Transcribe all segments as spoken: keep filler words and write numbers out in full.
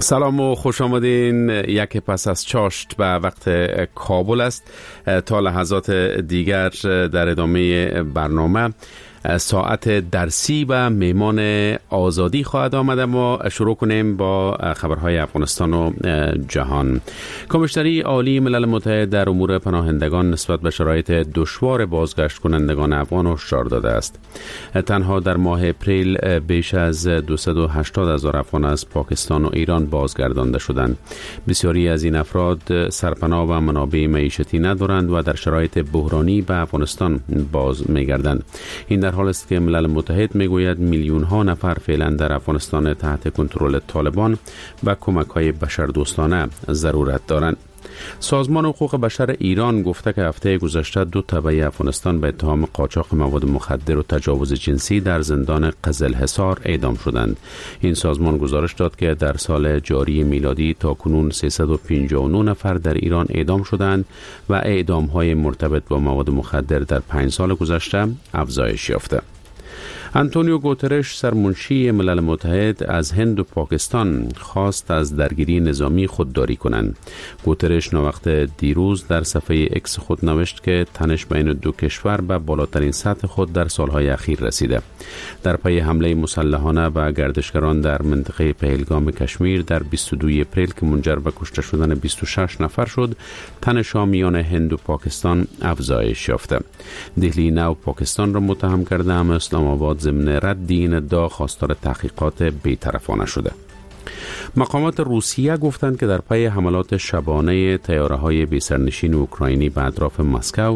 سلام و خوش آمدین. یک پس از چاشت به وقت کابل است. تا لحظات دیگر در ادامه برنامه ساعت درسی و مهمان آزادی خواهد آمد. اما شروع کنیم با خبرهای افغانستان و جهان. کمیشنری عالی ملل متحد در امور پناهندگان نسبت به شرایط دشوار بازگشت کنندگان افغان هشدار داده است. تنها در ماه اپریل بیش از دویست و هشتاد هزار افغان از پاکستان و ایران بازگردانده شدند. بسیاری از این افراد سرپناه و منابع معیشتی ندارند و در شرایط بحرانی به افغانستان باز می‌گردند. این در حال است که ملل متحد میگوید میلیون ها نفر فعلا در افغانستان تحت کنترل طالبان و کمک های بشردوستانه ضرورت دارند. سازمان حقوق بشر ایران گفته که هفته گذشته دو تبع افغانستان به اتهام قاچاق مواد مخدر و تجاوز جنسی در زندان قزلحصار اعدام شدند. این سازمان گزارش داد که در سال جاری میلادی تا کنون سیصد و پنجاه و نه نفر در ایران اعدام شدند و اعدام های مرتبط با مواد مخدر در پنج سال گذشته افزایش یافته. آنتونیو گوترش سرمنشی ملل متحد از هند و پاکستان خواست از درگیری نظامی خودداری کنند. گوترش نوقت دیروز در صفحه اکس خود نوشت که تنش بین دو کشور به بالاترین سطح خود در سالهای اخیر رسیده. در پی حمله مسلحانه و گردشگران در منطقه پهلگام کشمیر در بیست و دوم اپریل که منجر به کشته شدن بیست و شش نفر شد، تنش میان هند و پاکستان افزایش یافته. دهلی نو پاکستان را متهم کرده، اما اسلام آباد ضمن رد این ادعا خواستار تحقیقات بی‌طرفانه شده. مقامات روسیه گفتند که در پی حملات شبانه طیاره‌های بی‌سرنشین اوکراینی به اطراف مسکو،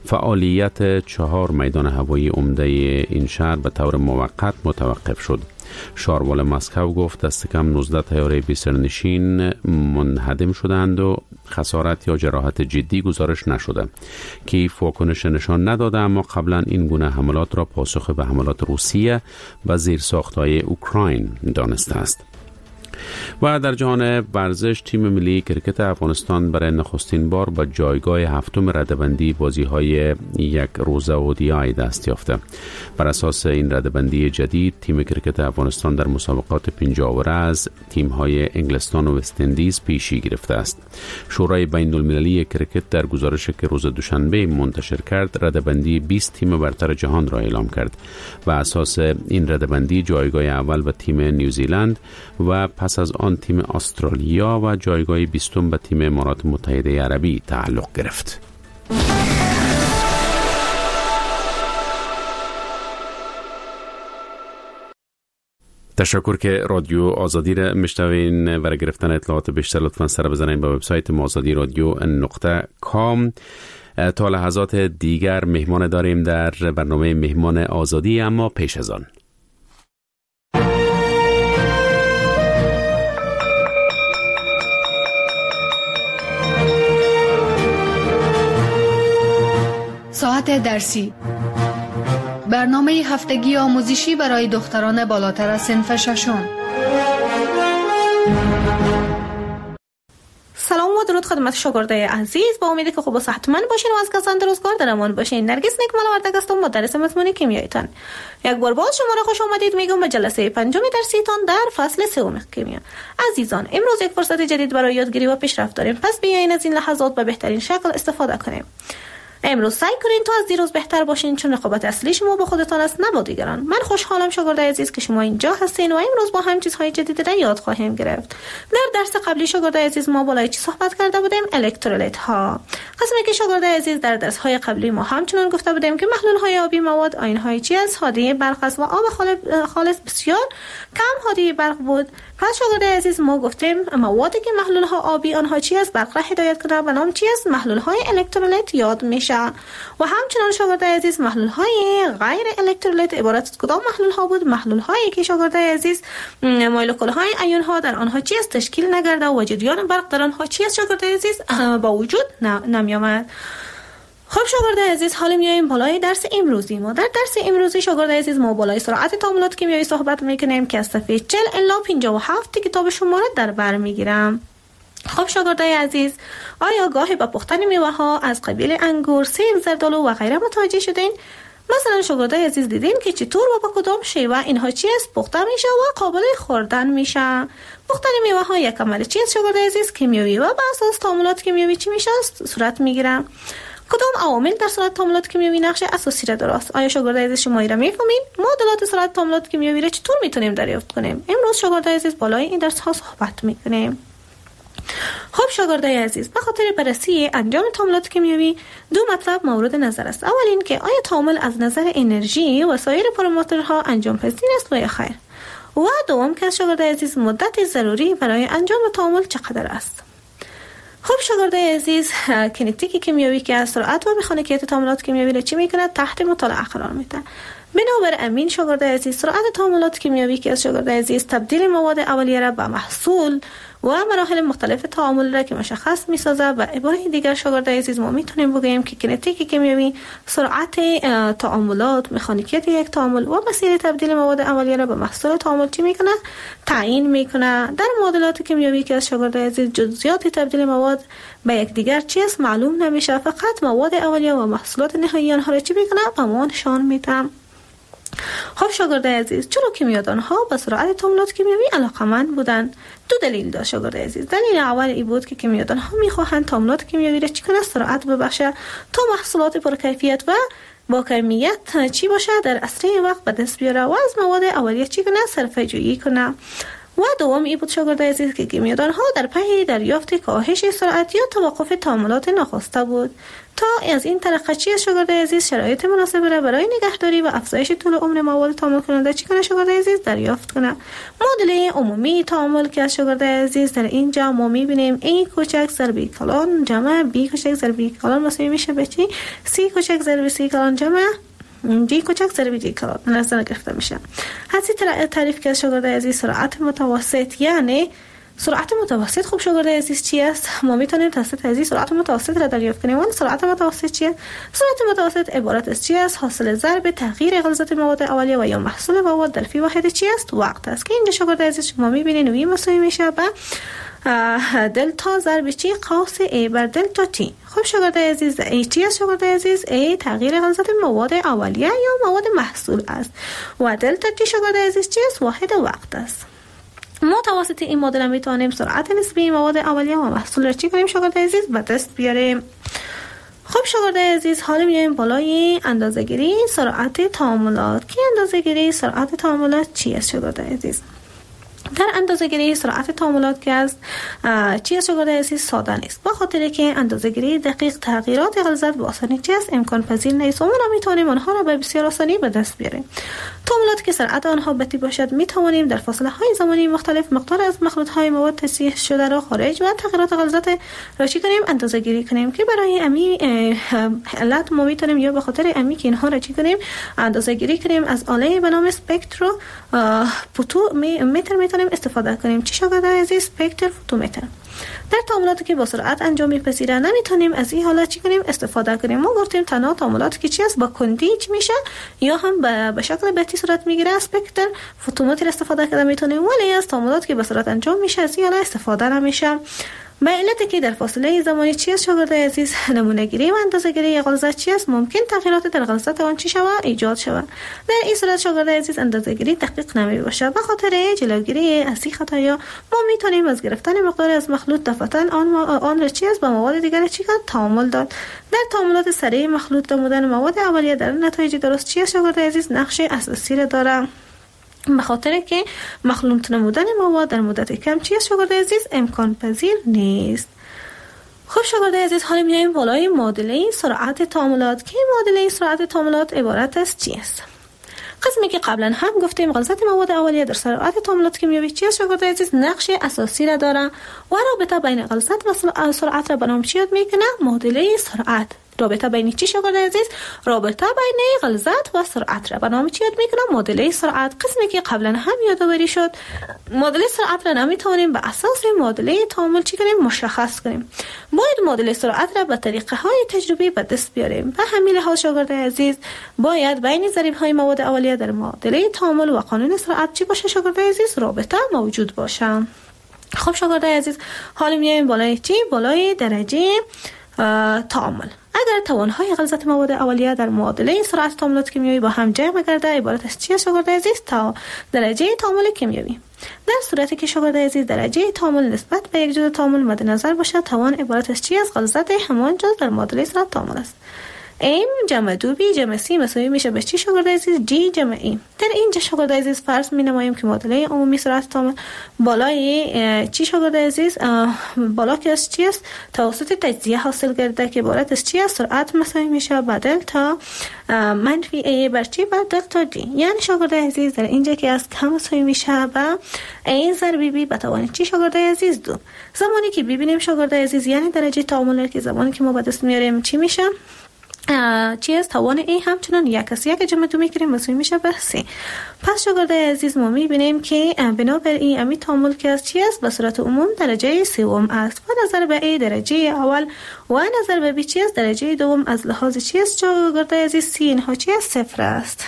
فعالیت چهار میدان هوایی عمده این شهر به طور موقت متوقف شد. شاروال مسکو گفت دست کم نوزده طیاره بی‌سرنشین منهدم شدند و خسارت یا جراحت جدی گزارش نشده. کیف واکنش نشان نداده، اما قبلا این گونه حملات را پاسخ به حملات روسیه و زیرساخت‌های اوکراین دانسته است. و در جهان ورزش، تیم ملی کرکت افغانستان برای نخستین بار به جایگاه هفتم رده‌بندی بازی‌های یک روزه اودی‌آی دست یافته. بر اساس این رده‌بندی جدید، تیم کرکت افغانستان در مسابقات پنجاه اوره از تیم‌های انگلستان و وست اندیز پیشی گرفته است. شورای بین‌المللی کرکت در گزارشی که روز دوشنبه منتشر کرد، رده‌بندی بیست تیم برتر جهان را اعلام کرد و اساس این رده‌بندی جایگاه اول به تیم نیوزیلند و پس از آن تیم استرالیا و جایگاه بیستم به تیم امارات متحده عربی تعلق گرفت. تشکر که رادیو آزادی را میشنوین. برای گرفتن اطلاعات بیشتر لطفاً سر بزنین به وبسایت ما آزادی رادیو نقطه کام. تا لحظات دیگر مهمان داریم در برنامه مهمان آزادی، اما پیش از آن ساعت درسی، برنامه هفتگی آموزشی برای دختران بالاتر از صنف ششم. سلام و درود خدمت شاگردای عزیز، با امیدی که خوب و صحتمند باشین و از کسان روزگار در امان باشین. نرگس نیک ملوردگ هستم، مدرس مضمون کیمیایتان. یک بار باز شما را خوش آمدید میگم به جلسه پنجم درسیتان در فصل سوم کیمیا. عزیزان، امروز یک فرصت جدید برای یادگیری و پیشرفت داریم، پس بیاین از این لحظات به بهترین شکل استفاده کنیم. امروز سعی کنین تا از دیروز بهتر باشین، چون رقابت اصلی شما با خودتان است، نه با دیگران. من خوشحالم شاگردای عزیز که شما اینجا هستین و امروز با هم چیزهای جدیدی را یاد خواهیم گرفت. در درس قبلی شاگردای عزیز ما بالای چی صحبت کرده بودیم؟ الکترولیت ها. قسمی که شاگردای عزیز در درس های قبلی ما همچنان گفته بودیم که محلول های آبی مواد آیون های چی از هادی برق است و آب خالص بسیار کم هادی برق بود. پس شاگردای عزیز ما گفتیم موادی که محلول ها آبی آنها چی است برق را هدایت کنه و نام چی است؟ محلول های الکترولیت یاد میشه. و همچنان شاگردای عزیز محلول های غیر الکترولیت عبارت از کدام محلول ها بود؟ محلول هایی که شاگردای عزیز مولکول های ایون ها در آنها چی است تشکیل نگرده و جریان برق در آنها چی است شاگردای عزیز با وجود نمی آمد. خب شاگردای عزیز، حالا میایم بالای درس امروزی ما. در درس امروزی شاگردای عزیز ما بالای سرعت تعاملات کیمیایی صحبت میکنیم که از صفحه چهل الی پنجاه و هفت کتاب شما را در بر میگیرم. خب شاگردای عزیز، آیا گاهی با پختن میوه ها از قبیل انگور، سیب، زردالو و غیره متوجه شدین؟ مثلا شاگردای عزیز دیدین که چطور و با کدام شیوه اینها چی است پخته میشه و قابل خوردن میشه. پختن میوه ها یک عمل چی است شاگردای عزیز؟ کیمیایی و بر اساس تعاملات کیمیایی چی میشه صورت میگیره. کدام عوامل در صورت تعاملات کیمیایی نقش اساسی را دارند؟ آیا شاگردای عزیز شما را میفهمین؟ معادلات صورت تعاملات کیمیایی را چطور میتونیم دریافت کنیم؟ امروز شاگردای عزیز بالای این درس ها صحبت میکنیم. خب شاگردای عزیز، به خاطر بررسی انجام تعاملات کیمیایی دو مطلب مورد نظر است. اول این که آیا تعامل از نظر انرژی و سایر پارامترها انجام پذیر است و یا خیر؟ و دوم که شاگردای عزیز مدت ضروری برای انجام تعامل چقدر است؟ خب شاگردای عزیز، کینتیک کیمیایی که از سرعت و مکانیکیت تعاملات کیمیایی را چی میکنه؟ تحت مطالعه قرار میده. بنابر امین شاگردای عزیز، سرعت تعاملات کیمیایی که از شاگردای عزیز تبدیل مواد اولیه را به محصول و مراحل مختلف تعامل را که مشخص می‌سازه. و عباره دیگر شاگردای عزیز ما میتونیم بگیم که کینتیک کیمیایی سرعت تعاملات، مکانیکیت یک تعامل و مسیر تبدیل مواد اولیه را به محصول تعامل چی میکنه؟ تعیین میکنه. در معادلات کیمیایی که از شاگردای عزیز جزئیات تبدیل مواد به یکدیگر چی است معلوم نمیشه، فقط مواد اولیه و محصولات نهایی آنها را چی میکنه؟ به ما نشان میده. خب شاگردای عزیز، چرا کیمیادان ها به سرعت تعاملات کیمیایی علاقمند بودند؟ دو دلیل داشت شاگردای عزیز. دلیل اول این بود که کیمیادان ها میخواهند تعاملات کیمیایی را چی کنه؟ سرعت ببخشه تا محصولات پرکیفیت و با کمیت چی باشه در اسرع وقت به دست بیاره و از مواد اولیه چی کنه؟ صرفه جویی کنه. و دوم این بود شاگردای عزیز که کیمیادان ها در پی دریافت کاهش سرعت یا توقف تعاملات ناخواسته بود تا از این طریق چی شاگردای عزیز شرایط مناسب را برای نگهداری و افزایش طول عمر مواد تعامل کننده چی کنه شاگردای عزیز؟ دریافت کنه. معادله عمومی تعامل که از شاگردای عزیز در اینجا ما میبینیم ای کوچک ضرب کلان جمع بی کوچک ضرب کلان مساوی میشه به چی؟ سی کوچک ضرب سی کلان جمع جی کوچک ضرب جی کلان نظر گرفته میشه. حسی تعریف که از شاگردای عزیز سرعت متوسط یعنی سرعت متوسط. خب شاگردای عزیز چی است؟ ما میتونیم توسط عزیز سرعت متوسط را دریافت کنیم. ولی سرعت متوسط چیه؟ سرعت متوسط عبارت از چی است؟ حاصل ضرب تغییر غلظت مواد اولیه و یا محصول مواد در فی واحد چی است؟ وقت است که اینجا شاگردای عزیز شما میبینید وی مساوی میشه به دلتا ضرب چی؟ قوس ای بر دلتا تی. خب شاگردای عزیز ای چی است شاگردای عزیز؟ ای تغییر غلظت مواد اولیه یا مواد محصول است و دلتا تی شاگردای عزیز چی است؟ واحد وقت است. ما توسط این مدل میتونیم سرعت نسبی مواد اولیه و محصول را چی کنیم شاگردای عزیز؟ به دست بیاریم. خب شاگردای عزیز، حالا میایم بالای اندازه‌گیری سرعت تعاملات. که اندازه‌گیری سرعت تعاملات چی است شاگردای عزیز؟ در اندازه‌گیری سرعت تعاملات که است چی است شاگردای عزیز؟ ساده نیست، به خاطر که اندازه‌گیری دقیق تغییرات غلظت به آسانی چی است؟ امکان پذیر نیست و ما نمیتونیم آنها را به بسیار آسانی به دست بیاریم. تعاملات که سرعت آنها بطیء باشد میتوانیم در فاصله های زمانی مختلف مقدار از مخلوط های مواد تصحیح شده را خارج و تغییرات غلظت را چی کنیم؟ اندازه‌گیری کنیم. که برای امی علت ما میتونیم یا به خاطر امی که اینها را چی کنیم؟ اندازه‌گیری کنیم از آله به نام اسپکترو فوتومتر میتونیم استفاده کنیم. چی شاگردای عزیز؟ اسپکتر فوتومتر. در تعاملاتی که با سرعت انجام میپذیره نمیتونیم از این حالت چی کنیم؟ استفاده کنیم. ما گفتیم تنها تعاملاتی که چی است؟ با کندی چی میشه یا هم به شکل بطیء صورت میگیره اسپکتر فوتومتر استفاده کنیم میتونیم. ولی از تعاملاتی که با سرعت انجام میشه از این حالت استفاده نمیشه، به علت که در فاصله زمانی چی است شاگردای عزیز؟ نمونه گیری و اندازه گیری غلظت چی است؟ ممکن تغییرات در غلظت آن چی شود؟ ایجاد شود. در این صورت شاگردای عزیز اندازه گیری دقیق نمی باشد. به خاطر جلوگیری از این خطایا ما میتونیم از گرفتن مقدار از مخلوط دفعتاً آن آن را چی است با مواد دیگر چی کنیم؟ تعامل داد. در تعاملات سریع مخلوط نمودن مواد اولیه در نتایج درست چی است شاگردای عزیز؟ نقش اساسی را دارد. به خاطر که مخلوط نمودن مواد در مدت کم چی است شاگردای عزیز؟ امکان پذیر نیست. خب شاگردای عزیز، حالا میایم بالای معادله سرعت تعاملات. که معادله سرعت تعاملات عبارت از چی است؟ قسمی که قبلا هم گفتیم غلظت مواد اولیه در سرعت تعاملات کیمیایی چی است شاگردای عزیز؟ نقش اساسی را دارد و رابطه بین غلظت و سرعت را به نام چی یاد میکنه؟ معادله سرعت. رابطه بین چی شاگردای عزیز؟ رابطه بین غلظت و سرعت را به نام چی یاد میکنم؟ معادله سرعت. قسمی که قبلا هم یادآوری شد. معادله سرعت را نمیتونیم به اساس معادله تعامل چی کنیم؟ مشخص کنیم. باید معادله سرعت را به طریقه های تجربی به دست بیاریم. به همین لحاظ شاگردای عزیز باید بین ضریب های مواد اولیه در معادله تعامل و قانون سرعت چی باشه شاگردای عزیز؟ رابطه موجود باشه. خب شاگردای عزیز، حالا میایم بالای چی؟ بالای درجه تعامل. اگر توانهای غلظت مواد اولیه در معادله سرعت تعاملات کیمیایی با هم جمع گرده عبارت از چی است شاگرد عزیز؟ تا درجه تعامل کیمیایی. در صورتی که شاگرد عزیز درجه تعامل نسبت به یک جزء تعامل مد نظر باشد، توان عبارت از چی است؟ غلظت همان جزء در معادله سرعت تعامل است. ام جمع دو بی جمع سی مساوی میشه به چی شاگرد عزیز؟ جی جمع ای. در اینجا شاگرد عزیز فرض می نماییم که معادله عمومی سرعت تعامل بالای چی شاگرد عزیز؟ بالا که از چی است؟ توسط تجزیه حاصل گرده که عبارت از چی است؟ سرعت مساوی میشه با دلتا منفی ای بر چی؟ بر دلتا جی. یعنی شاگرد عزیز در اینجا که از کم مساوی میشه با ای ضرب بی به توان چی شاگرد عزیز؟ دو. زمانی که ببینیم شاگرد عزیز یعنی درجه تعامل که زمانی که ما به دست میاریم چی میشه؟ چی است؟ توان ای همچنان یک است. یک جمع دو میکنیم مساوی میشه به سه. پس شاگرد عزیز ما میبینیم که بنابر این امی تعامل که از چی است؟ به صورت عموم درجه سوم است و نظر به ای درجه اول و نظر به بی چی است؟ درجه دوم. از لحاظ چی است شاگرد عزیز؟ سی اینها چی است؟ صفر است.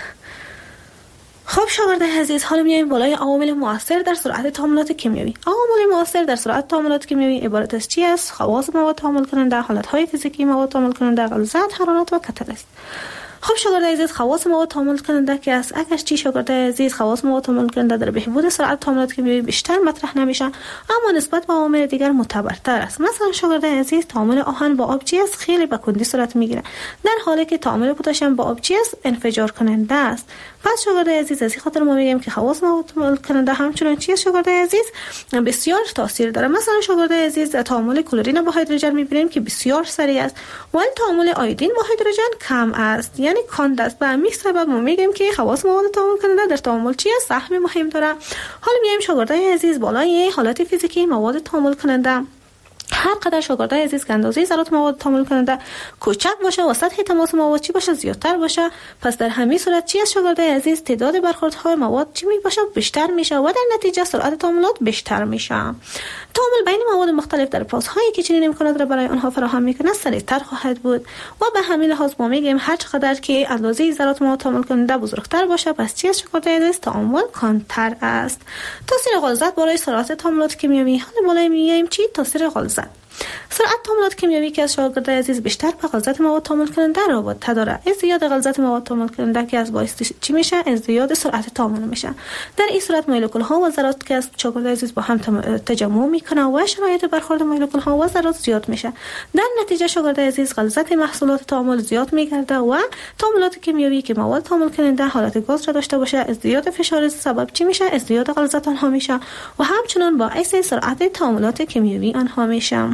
خب شاگرد عزیز حالا میایم بالای عوامل مؤثر در سرعت تعاملات کیمیایی. عوامل مؤثر در سرعت تعاملات کیمیایی عبارت از چی است؟ خواص مواد تعامل کننده، حالتهای فیزیکی مواد تعامل کننده، غلظت، حرارت و کاتالیست. خب شاگرد عزیز خواص مواد تعامل کننده که است، اگر چی شاگرد عزیز خواص مواد تعامل کننده در بهبود سرعت تعاملات کیمیایی بیشتر مطرح نمیشه، اما نسبت به عوامل دیگر معتبرتر است. مثلا شاگرد عزیز تعامل آهن با آب چی است؟ خیلی به کندی صورت میگیره، در حالی که تعامل پتاسیم با آب چی است؟ انفجار کننده است. پس شاگرد عزیز از این خاطر ما میگیم که خواص مواد تعامل کننده همچنان چی است شاگرد عزیز؟ بسیار تاثیر داره. مثلا شاگرد عزیز تعامل کلورین با هیدروژن میبینیم که بسیار سریع است، ولی تعامل آیودین با هیدروژن کم است، یعنی کند است. به همین سبب ما میگیم که خواص مواد تعامل کننده در تعامل چی است؟ سهم مهم داره. حالا میایم شاگرد عزیز بالای حالت فیزیکی مواد تعامل کننده. هر قدر شاگرد عزیز که اندازه ذرات مواد تعامل کننده کوچک باشه و سطح تماس مواد چی باشه؟ زیادتر باشه، پس در همین صورت چی است شاگرد عزیز؟ تعداد برخوردهای مواد چی می باشه؟ بیشتر میشه و در نتیجه سرعت تعاملات بیشتر میشه. تعامل بین مواد مختلف در پاس‌هایی که چنین امکانات را برای آنها فراهم میکنه سریعتر خواهد بود و به همین لحاظ ما میگیم هر چقدر که اندازه ذرات مواد تعامل کننده بزرگتر باشه پس چی است شاگرد عزیز؟ تعامل کندتر است. تاثیر غلظت برای سرعت تعاملات کیمیایی. حالا بالای میایم چی؟ تاثیر غلظت. سرعت تعاملات کیمیایی که از شاگرد عزیز بیشتر به غلظت مواد تعامل کننده رابطه داره. ازدیاد غلظت مواد تعامل کننده که از باعث چی میشه؟ ازدیاد سرعت تعامل میشه. در این صورت مولکول ها و ذرات که از شاگرد عزیز با هم تجمع میکنه و شرایط برخورد مولکول ها و ذرات زیاد میشه. در نتیجه شاگرد عزیز غلظت محصولات تعامل زیاد میگرده و تعاملات کیمیایی که مواد تعامل کننده حالت گاز را داشته باشه ازدیاد فشار سبب چی میشه؟ ازدیاد غلظت آنها میشه و همچنان باعث سرعت تعاملات کیمیایی آنها میشه.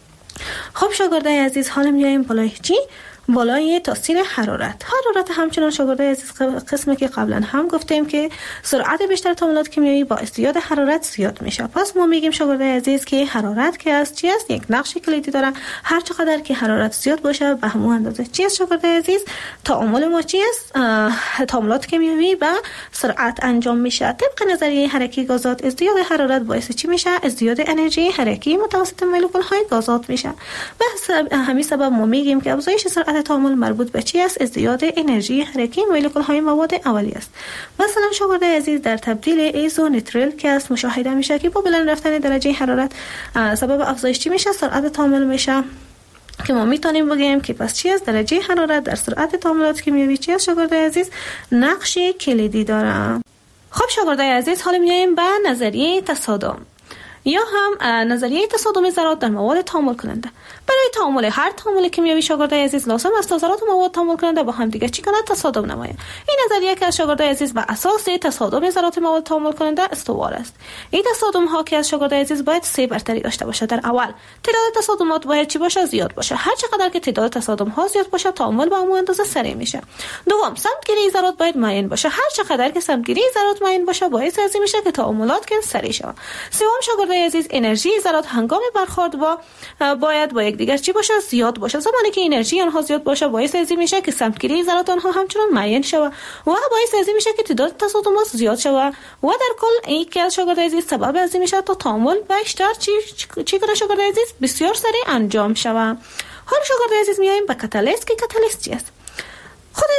خب شاگرد عزیز حالا میایم بالای چی؟ بالای تاثیر حرارت. حرارت همچنان شاگرد عزیز قسمی که قبلا هم گفتیم که سرعت بیشتر تعاملات کیمیایی با ازدیاد حرارت زیاد میشه. پس ما میگیم شاگرد عزیز که حرارت که است چی است؟ یک نقش کلیدی داره. هر چقدر که حرارت زیاد باشه به همون اندازه چی است شاگرد عزیز؟ تعامل ما چی است؟ تعاملات کیمیایی با سرعت انجام میشه. طبق نظریه حرکی گازات ازدیاد حرارت باعث چی میشه؟ ازدیاد انرژی حرکی متوسط مولکول های گازات میشه. به همین سبب ما میگیم که افزایش سرعت تعامل مربوط به چی است؟ ازدیاد انرژی حرکی مولکول های مواد اولیه است. مثلا شاگرد عزیز در تبدیل ایزونیتریل که است مشاهده میشه که با بلند رفتن درجه حرارت سبب افزایش چی میشه؟ سرعت تعامل میشه که ما میتونیم بگیم که پس چی است؟ درجه حرارت در سرعت تعاملات کیمیایی چی است شاگرد عزیز؟ نقش کلیدی داره. خب شاگرد عزیز حالا میایم به نظریه تصادم یا هم نظریه تصادم ذرات در مواد تعامل کننده. برای تعامل هر تعامل کیمیایی شاگرد عزیز لازم است تا ذرات مواد تعامل کننده با هم دیگه چی کنند؟ تصادم نمایند. این نظریه که از شاگرد عزیز بر اساس تصادم ذرات مواد تعامل کننده استوار است. این تصادم ها که از شاگرد عزیز باید سه برتری داشته باشه. در اول تعداد تصادمات باید چی باشه؟ زیاد باشه. هر چقدر که تعداد تصادم ها زیاد باشه تعامل با همون اندازه سریع میشه. دوم سمتگیری ذرات باید معین باشه. هر چقدر که سمتگیری ذرات معین باشه باعث از این میشه که تعاملات که سریع شه. سوم شاگرد عزیز انرژی ذرات هنگام برخورد با باید با یک دیگر چی باشه؟ زیاد باشه. زمانی که انرژی آنها زیاد باشه باعث از این میشه که سمتگیری ذرات آنها همچنان معین شه و باعث از این میشه که تعداد تصادمات زیاد شه و در کل این که شاگرد عزیز سبب از این میشه تا تعامل بیشتر چی چی کنه شاگرد عزیز؟ بسیار سریع انجام شه. حالا شاگرد عزیز میایم به کاتالیست که کاتالیست چی است؟ خود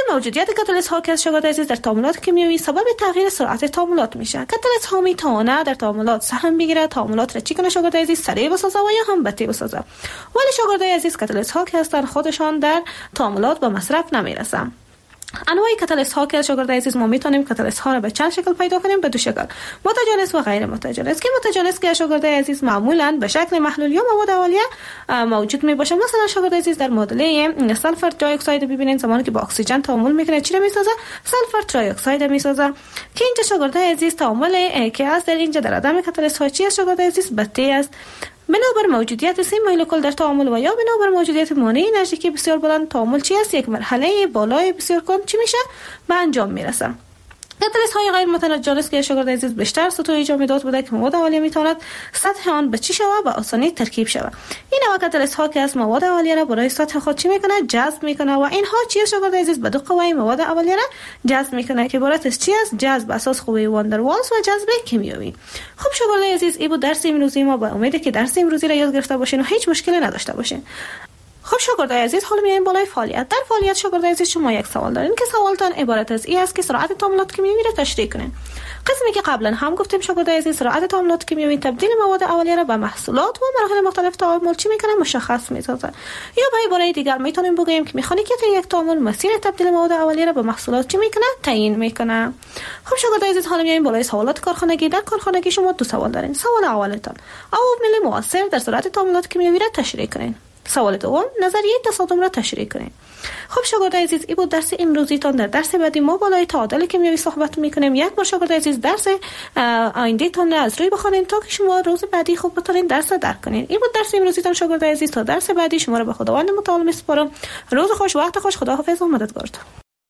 موجودیت کاتالیست ها که از شاگرد عزیز در تعاملات کیمیایی سبب تغییر سرعت تعاملات میشه. کاتالیست ها میتونه در تعاملات سهم بگیره، تعاملات را چی کنه شاگرد عزیز سریع بسازه و یا هم بطیء بسازه. ولی شاگرد عزیز کاتالیست ها که هستن خودشان در تعاملات به مصرف نمیرسن. انواع کاتالیست ها که شاگرد عزیز ما میتونیم کاتالیست ها را به چند شکل پیدا کنیم؟ به دو شکل، متجانس و غیر متجانس. که متجانس که شاگرد عزیز معمولا به شکل محلول یا مواد اولیه موجود می باشه. مثلا شاگرد عزیز در معادله سلفر دی اکساید ببینید زمانی که با اکسیژن تعامل میکنه چی را میسازه؟ سلفر تری اکساید میسازه. که اینجا شاگرد عزیز تعامل که است در اینجا در عدم کاتالیست ها چی است شاگرد عزیز؟ بطیء است. بنابر موجودیت سه مولکول در تعامل و یا بنابر موجودیت مانع نزدیکی بسیار بلند تعامل چی است؟ یک مرحله بالای بسیار کند چی میشه؟ به انجام میرسه. کاتالیست های غیر متجانس که شاگرد عزیز بیشتر سطح ایجاد میداد بوده که مواد اولیه میتواند سطح آن به چی شود؟ به آسانی ترکیب شود. این نوع کاتالیست ها که از مواد اولیه را برای سطح خود چی میکنه؟ جذب میکنه و اینها چی شاگرد عزیز؟ به دو قوه مواد اولیه را جذب میکنه که عبارت از چی است؟ جذب اساس قوه واندروالز و جذب کیمیایی. خب شاگرد عزیز این بود درس امروزی ما. با امید که درس امروزی را یاد گرفته باشین و هیچ مشکلی نداشته باشین. خب شاگرد عزیز حالا میایم بالای فعالیت. در فعالیت شاگرد عزیز شما یک سوال دارین که سوالتان عبارت از این است که سرعت تعاملات کیمیایی را تشریح کنین. قسمی که قبلا هم گفتیم شاگرد عزیز سرعت تعاملات کیمیایی تبدیل مواد اولیه را به محصولات و مراحل مختلف تعامل چی میکنه؟ مشخص میسازه. یا به عباره دیگر میتونیم بگیم که مکانیکیت یک تعامل مسیر تبدیل مواد اولیه را به محصولات چی میکنه؟ تعیین میکنه. خب شاگرد عزیز حالا میایم بالای سوالات کارخانگی. در کارخانگی شما دو سوال دارین. سوال اولتان عوامل مؤثر در سرعت تعاملات کیمیایی را تشریح کنین. سوال دوم نظریه تصادم را تشریح کنیم. خب شاگرد عزیز این بود درس امروزیتان. در درس بعدی ما بالای تعادل کیمیایی صحبت میکنیم. یک بار شاگرد عزیز درس آینده تان را از روی بخونین تا که شما روز بعدی خوب بتونین درس را درک کنین. این بود درس امروزیتان شاگرد عزیز. تا درس بعدی شما را به خداوند متعال میسپارم. روز خوش، وقت خوش، خداحافظ و مددگارتان.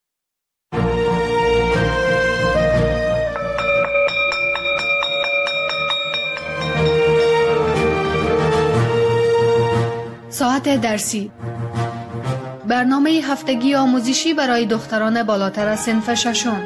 ساعت درسی، برنامه هفتگی آموزشی برای دختران بالاتر از صنف ششم.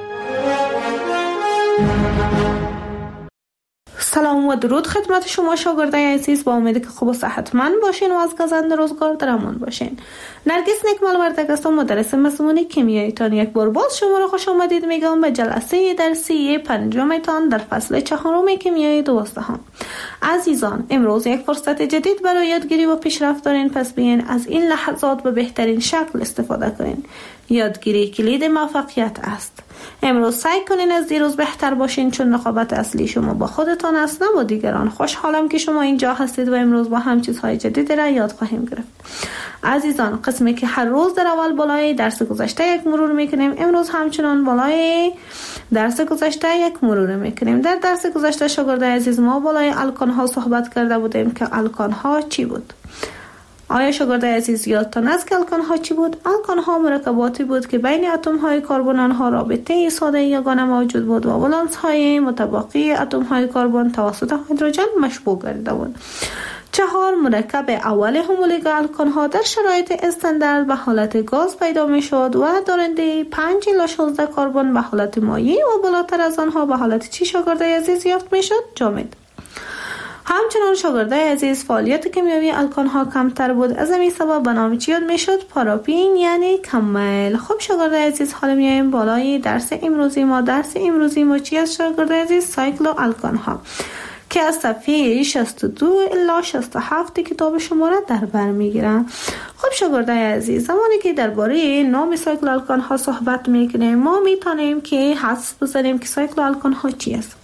سلام و درود خدمت شما شاگردای عزیز. با امید که خوب و صحتمند باشین و از گزند روزگار در امان باشین. نرگس نکمل وردگ هستم، مدرس مضمون کیمیایی تان. یک بار باز شما را خوش آمدید میگم به جلسه درسی پنجم تان در فصل چهارم کیمیای دوازدهم. عزیزان امروز یک فرصت جدید برای یادگیری و پیشرفت دارین، پس بیاین از این لحظات به بهترین شکل استفاده کنین. یادگیری کلید موفقیت است. امروز سعی کنین از دیروز بهتر باشین، چون رقابت اصلی شما با خودتان است نه با دیگران. خوشحالم که شما اینجا هستید و امروز با هم چیزهای جدید را یاد خواهیم گرفت. عزیزان قسمی که هر روز در اول بالای درس گذشته یک مرور میکنیم، امروز همچنان بالای درس گذشته یک مرور میکنیم. در درس گذشته شاگرد عزیز ما بالای الکان ها صحبت کرده بودیم که الکان ها چی بود؟ آیا شاگرد عزیز یادتان است که الکان ها چی بود؟ الکان ها مرکباتی بود که بین اتم های کربن آنها رابطه ساده یگانه موجود بود و ولانس های متباقی اتم های کربن توسط هیدروژن مشبوع گردیده بود. چهار مرکب اول هومولوگ الکان ها در شرایط استاندارد به حالت گاز پیدا می شد و دارنده پنج الی شانزده کربن به حالت مایع و بالاتر از آنها به حالت چی شاگرد عزیز یافت می شد؟ جامد. همچنان شاگرد عزیز فعالیت کیمیایی الکان ها کمتر بود، از همین سبب به نام چی یاد میشد؟ پاراپین یعنی کمل. خب شاگرد عزیز حالا میایم بالای درس امروزی ما. درس امروزی ما چی است شاگرد عزیز؟ سایکلو الکان ها که از صفحه شصت و دو الی شصت و هفت کتاب شما را در بر میگیرم. خب شاگرد عزیز زمانی که درباره نام سایکلو الکان ها صحبت میکنیم ما میتونیم که حدس بزنیم که سایکلو الکان ها چی است.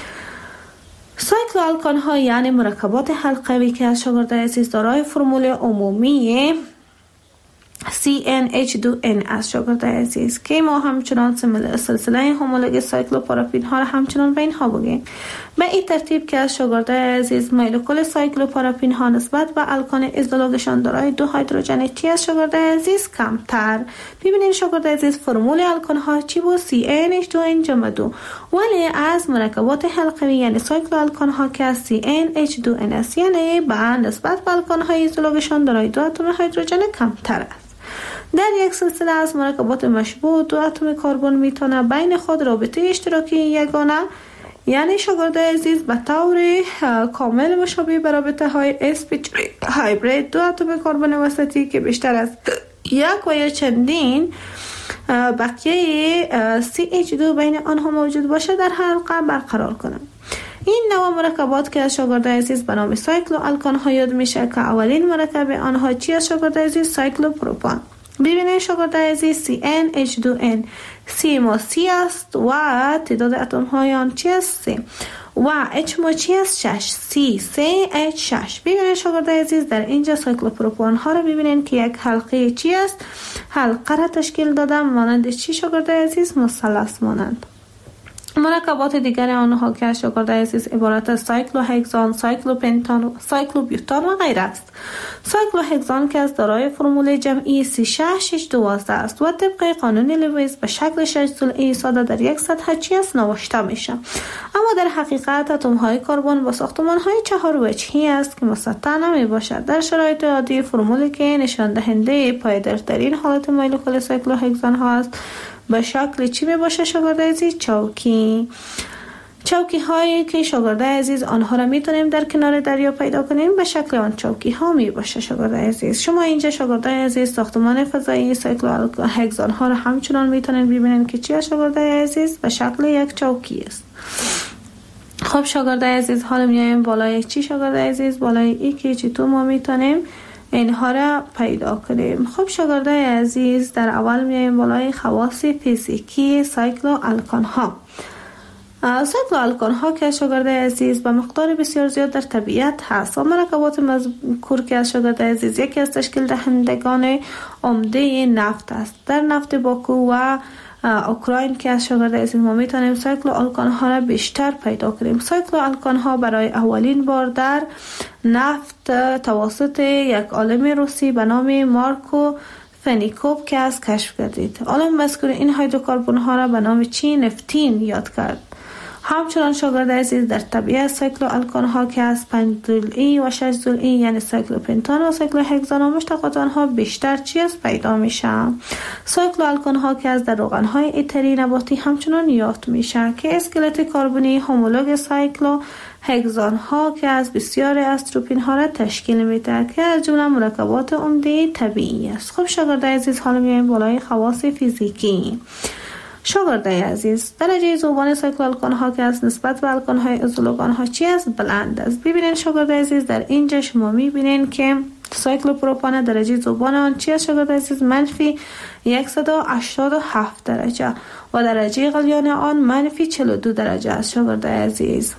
سایکلو الکان ها یعنی مرکبات حلقوی که از شاگرد عزیز دارای فرمول عمومی سی ان اچ دو ان از شاگرد عزیز که ما همچنان سلسله هومولوگ سایکلوپاراپین ها را همچنان به اینها بگیم. به این ترتیب که از شاگرد عزیز مولکول سایکلوپاراپین ها نسبت به الکان ازولوگشان دارای دو هیدروژن چی از شاگرد عزیز کمتر. ببینید شاگرد عزیز فرمول الکان ها چی بود؟ سی ان اچ دو ان جمع دو، ولی از مرکبات حلقوی یعنی سایکلو الکان ها که از سی ان اچ دو ان است یعنی به نسبت به الکان های ازولوگشان دارای دو اتم هیدروژن کمتر است. در یک سلسله از مرکبات مشبوع دو اتم کربن میتونه بین خود رابطه اشتراکی یگانه یعنی شاگرد عزیز به طور کامل مشابه به رابطه های اسپیچ هایبرید دو اتم کربن وسطی که بیشتر از یک و یا چندین بقیه سی اچ دو بین آنها موجود باشه در حلقه برقرار کنم. این نوع مرکبات که از شاگرد عزیز به نام سایکلو الکان ها یاد میشه که اولین مرکب آنها چی از شاگرد عزیز؟ سایکلوپروپان. ببینید شاگرد عزیز سی ان اچ دو ان سی ما سی است و تعداد اتم های آن چی است؟ سی و اچ ما چی است؟ شش. سی سه اچ شش. ببینید شاگرد عزیز در اینجا سایکلوپروپان ها رو ببینید که یک حلقه چی است؟ حلقه را تشکیل دادم مانند چی شاگرد عزیز؟ مثلث مانند. مرکبات دیگر آنها که از شاگرد عزیز عبارت از سایکلوهگزان، سایکلوپنتان، سایکلوبیوتان و غیره است. سایکلوهگزان که از دارای فرمول جمعی سی شش اچ دوازده است و طبق قانون لوئیس به شکل شش ضلعی ساده در یک سطح چی است نوشته میشه. اما در حقیقت اتم های کربن با ساختمان های چهار وجهی است که مسطح نمی باشد. در شرایط عادی فرمولی که نشان دهنده پایدارترین حالت مولکول سایکلوهگزان ها است به شکل چی می باشه شاگرد عزیز؟ چوکی. چوکی هایی که شاگرد عزیز آنها را می تونیم در کنار دریا پیدا کنیم به شکل آن چوکی ها می باشه شاگرد عزیز. شما اینجا شاگرد عزیز ساختمان فضایی سایکلوهگزان ها را همچنان می تونید ببینید که چی شاگرد عزیز به شکل یک چوکی است. خب شاگرد عزیز حالا میایم بالای چی شاگرد عزیز؟ بالای ای که چی تو ما می تونیم اینها را پیدا کنیم. خب شاگرد عزیز در اول میایم بالای خواص فیزیکی سایکلو الکان ها. سایکلو الکان ها که شاگرد عزیز به مقدار بسیار زیاد در طبیعت هست و مرکبات مذکور که شاگرد عزیز یکی از تشکیل دهندگان عمده نفت است. در نفت باکو و اوکراین که از شاگرد عزیز ما میتونیم سایکلو الکان ها را بیشتر پیدا کنیم. سایکلو الکان ها برای اولین بار در نفت توسط یک عالم روسی به نام مارکو فنیکوف که از کشف کردید. عالم مذکور این هیدروکربن ها را به نام چی؟ نفتین یاد کرد. همچنان شاگرد عزیز در طبیعت سایکلو الکان ها که از پنج ضلعی و شش ضلعی یعنی سایکلوپنتان و سایکلوهگزان و مشتقات آنها بیشتر چی است پیدا میشه. سایکلو الکان ها که از در روغن های اتری نباتی همچنان یافت میشه که اسکلت کربنی هومولوگ سایکلو هگزان ها که از بسیار استروپین ها را تشکیل میده که از جمله مرکبات عمده طبیعی است. خب شاگرد عزیز حالا میایم بالای خواص فیزیکی. شاگرد عزیز درجه ذوبان سایکلو الکان ها که از نسبت به الکان های ازولوگان ها چی است؟ بلند است. ببینید شاگرد عزیز در اینجا شما میبینید که سایکلوپروپان درجه ذوبان آن چی است شاگرد عزیز؟ منفی صد و هشتاد و هفت درجه و درجه غلیان آن منفی چهل و دو درجه است شاگرد عزیز.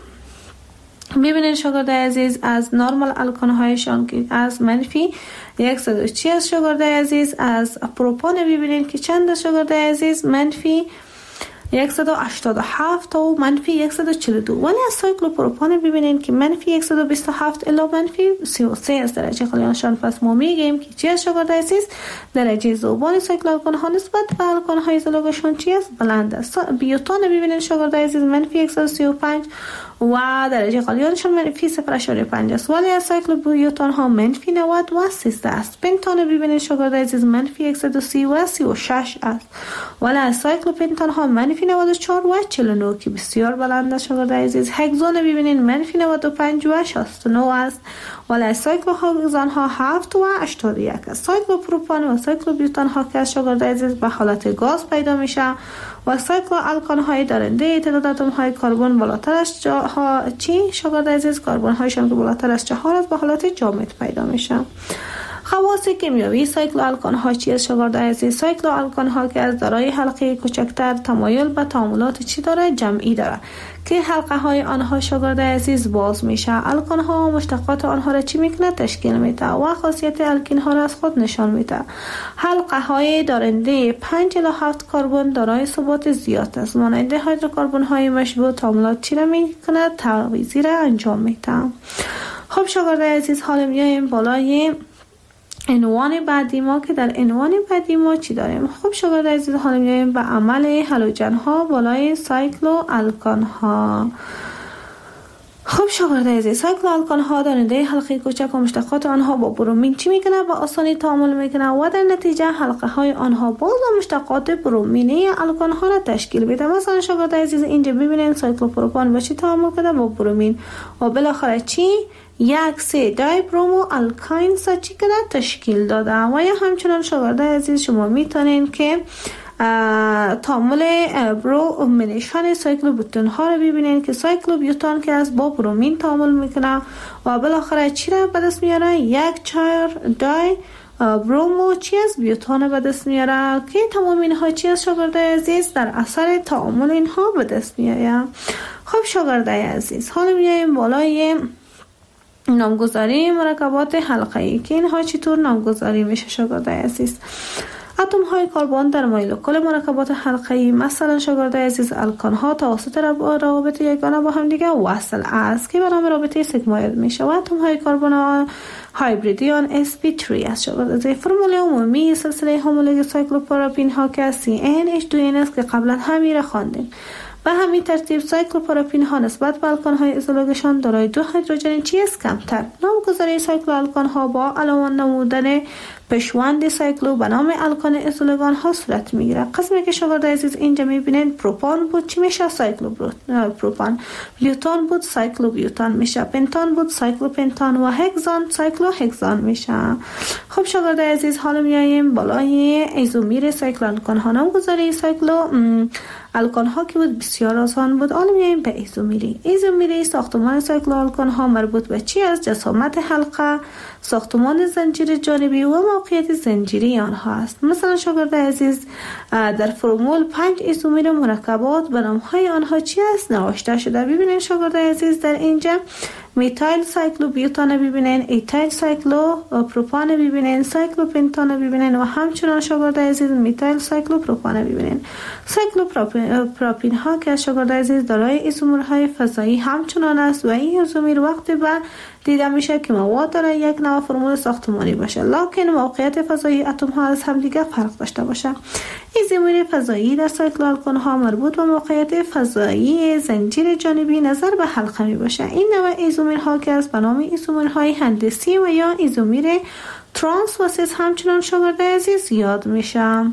ببینید شاگرد عزیز از نرمال الکان هایشان که از منفی صد و چی است شاگرد عزیز؟ از پروپان ببینید که چند است شاگرد عزیز؟ منفی صد و هشتاد و هفت و منفی صد و چهل و دو. ولی از سایکلوپروپان ببینید که منفی صد و بیست و هفت الی منفی سی و سه از درجه غلیانشان. پس ما میگیم که چی است شاگرد عزیز؟ درجه ذوبان سایکلو الکان ها نسبت به الکان های ازولوگشان چی است؟ بلند است. بیوتان ببینید شاگرد عزیز منفی صد و سی و پنج و درجه غلیانشان منفی صفر ممیز پنج است. ولی از سایکلوبیوتان ها منفی نود و سیزده است. پنتان ببینید شاگرد عزیز منفی صد و سی و سی و شش است. ولی از سایکلوپنتان ها منفی نود و چهار و چهل و نه که بسیار بلند است شاگرد عزیز. هگزان ببینید منفی نود و پنج و شصت و نه است. ولی از سایکلوهگزان ها هفت و هشتاد و یک است. سایکلوپروپان و سایکلوبیوتان ها که از شاگرد عزیز به حالت گاز پیدا میشه و سایکلو الکان های دارنده تعداد اتم های کربن بالاتر از ها چی شاگرد عزیز؟ کربن هایشان که بالاتر از چهار است به حالت جامد پیدا میشه. خواص کیمیایی سایکلو الکان ها چی است شاگرد عزیز؟ سایکلو الکان ها که از دارای حلقه کوچکتر تمایل به تعاملات چی داره؟ جمعی داره که حلقه های آنها شاگرد عزیز باز میشه. الکان ها و مشتقات آنها را چی میکنه؟ تشکیل میده و خاصیت الکین ها را از خود نشان میده. حلقه های دارنده پنج الی هفت کربن دارای ثبات زیاد است. مانند هیدروکربن های مشبوع تعاملات چی را میکنه؟ تعویضی را انجام میده. خب شاگرد عزیز حالا میایم بالای عنوان بعدی ما که در عنوان بعدی ما چی داریم؟ خب شاگرد عزیز حالا میایم به عمل هالوجن ها بالای سایکلو الکان ها. خب شاگرد عزیز سایکلو الکان ها دارنده حلقه کوچک و مشتقات آنها با برومین چی میکنه؟ با آسانی تعامل میکنه و در نتیجه حلقه های آنها باز و مشتقات برومینی الکان ها را تشکیل میده. مثلا شاگرد عزیز اینجا ببینید سایکلوپروپان با چی تعامل کرده؟ با برومین و بالاخره چی؟ یک سه دای برومو الکاین سا چی کنه؟ تشکیل داده. و یا همچنان شاگرد عزیز شما میتونین که تعامل برومینیشن سایکلوبیوتان ها رو ببینین که سایکلوبیوتان که از با برومین تعامل میکنه و بالاخره چی را به دست میاره؟ یک چهار دای برومو چی از بیوتان به دست میاره که تمام اینها چی از شاگرده عزیز در اثر تعامل اینها به دست میاره. خب شاگرده عزیز حالا میایم بالای نامگذاری مرکبات حلقه‌ای که اینها چطور نامگذاری میشه شاگرده عزیز. اتم های کربن در مولکول مرکبات حلقه‌ای مثلا شاگرده عزیز الکان ها توسط روابط یگانه با هم دیگه وصل است که به نام رابطه سیگموید میشه و اتم های کربن هایبریدیان اس پی سه است شاگرده عزیز. فرمول عمومی سلسله هومولوژی سایکلوپروپین ها که سی ان اچ دو ان است که قبلا همین را خواندیم. به همین ترتیب سایکلوپروپین ها نسبت به الکان های ایزولوژشان دارای دو هیدروژن چی است کمتر. نامگذاری سایکلو الکان ها با علاوه نمودن پیشوند سایکلو به نام الکان ایزولوژان ها صورت میگیره. قسمی که شاگرده عزیز اینجا میبینید پروپان بود چی میشه؟ سایکلو پروپان. بیوتان بود سایکلو بیوتان میشه. پنتان بود سایکلو پنتان و هگزان سایکلو هگزان میشه. خب شاگرده عزیز حالا میایم بالای ایزومیر سایکلو الکان ها. نامگذاری سایکلو الکان ها که بود بسیار آسان بود. حالا میایم به ایزومیری. ایزومیری ساختمان سایکلو الکان ها مربوط به چی است؟ جسامت حلقه، ساختمان زنجیر جانبی و موقعیت زنجیری آنها است. مثلا شاگرده عزیز در فرمول پنج ایزومیر مرکبات به نام‌های آنها چی است نوشته شده. ببینید شاگرده عزیز در اینجا میتایل سایکلو بیوتان ببینین، ایتایل سایکلو پروپان ببینین، سایکلو پنتان ببینین و همچنان شاگرده عزیز میتایل سایکلو پروپان ببینین. سایکلو پروپین ها که شاگرده عزیز دارای ایزومرهای فضایی همچنان است و این ایزومیر وقتی به دیده میشه که مواد داره یک نوع فرمول ساختمانی باشه لکن موقعیت فضایی اتم ها از هم دیگه فرق داشته باشه. ایزومیر فضایی در سایکل الکان ها مربوط به موقعیت فضایی زنجیر جانبی نظر به حلقه می باشه. این نوع ایزومیر ها که از به نام ایزومرهای هندسی و یا ایزومیر ترانس و سیس همچنان شاگرده عزیز یاد میشه.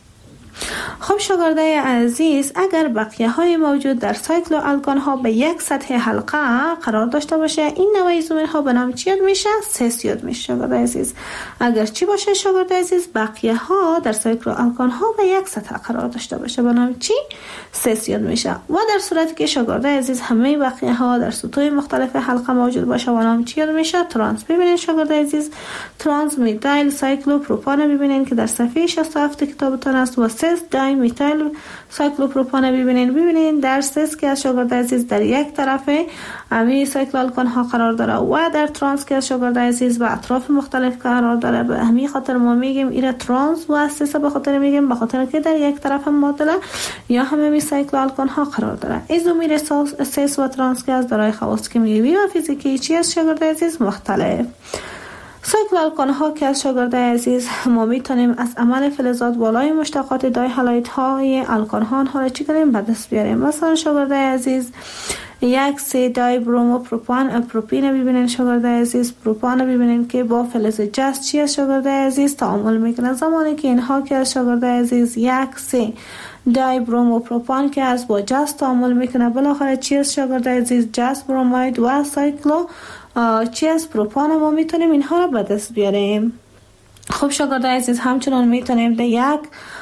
خب شاگرده عزیز اگر بقیه های موجود در سایکلو الکان ها به یک سطح حلقه قرار داشته باشه این نوع ایزومر ها به نام چی یاد میشه؟ سس یاد میشه شاگرده عزیز. اگر چی باشه شاگرده عزیز بقیه ها در سایکلو الکان ها به یک سطح قرار داشته باشه به نام چی؟ سس یاد میشه. و در صورتی که شاگرده عزیز همه بقیه ها در سطوح مختلف حلقه موجود باشه به نام چی یاد میشه؟ ترانس. ببینید شاگرده عزیز ترانس میتایل سایکلو پروپان ببینید که در صفحه شصت و هفت کتابتون است و سس دای میتایل سایکلوپروپان ببینین. ببینین در سس که از شاگرده عزیز در یک طرف امی سایکل الکان ها قرار داره و در ترانس که از شاگرده عزیز به اطراف مختلف قرار داره. به همین خاطر ما میگیم ایره ترانس و سس به خاطر میگیم به خاطر که در یک طرف معادله یا همه می سایکل الکان ها قرار داره. ایزومیر سس و ترانس که از دارای خواص کیمیایی و فیزیکی چی از شاگرده عزیز مختلف. سایکل الکان ها که از شاگرده عزیز ما میتونیم از عمل فلزات بالای مشتقات دای هالایت های الکان ها آنها را چی کنیم به دست بیاریم. مثلا شاگرده عزیز یک سه دای برومو پروپان پروپین ببینین شاگرده عزیز پروپان ببینین که با فلز جست چی از شاگرده عزیز تعامل میکنه. زمانی که اینها که از شاگرده عزیز یک سه دای برومو پروپان که از با جست تعامل میکنه بالاخره چی از شاگرده عزیز جست بروماید و سایکلو چی از پروپان ما میتونیم اینها را به دست بیاریم. خب شاگرده عزیز همچنان میتونیم در یک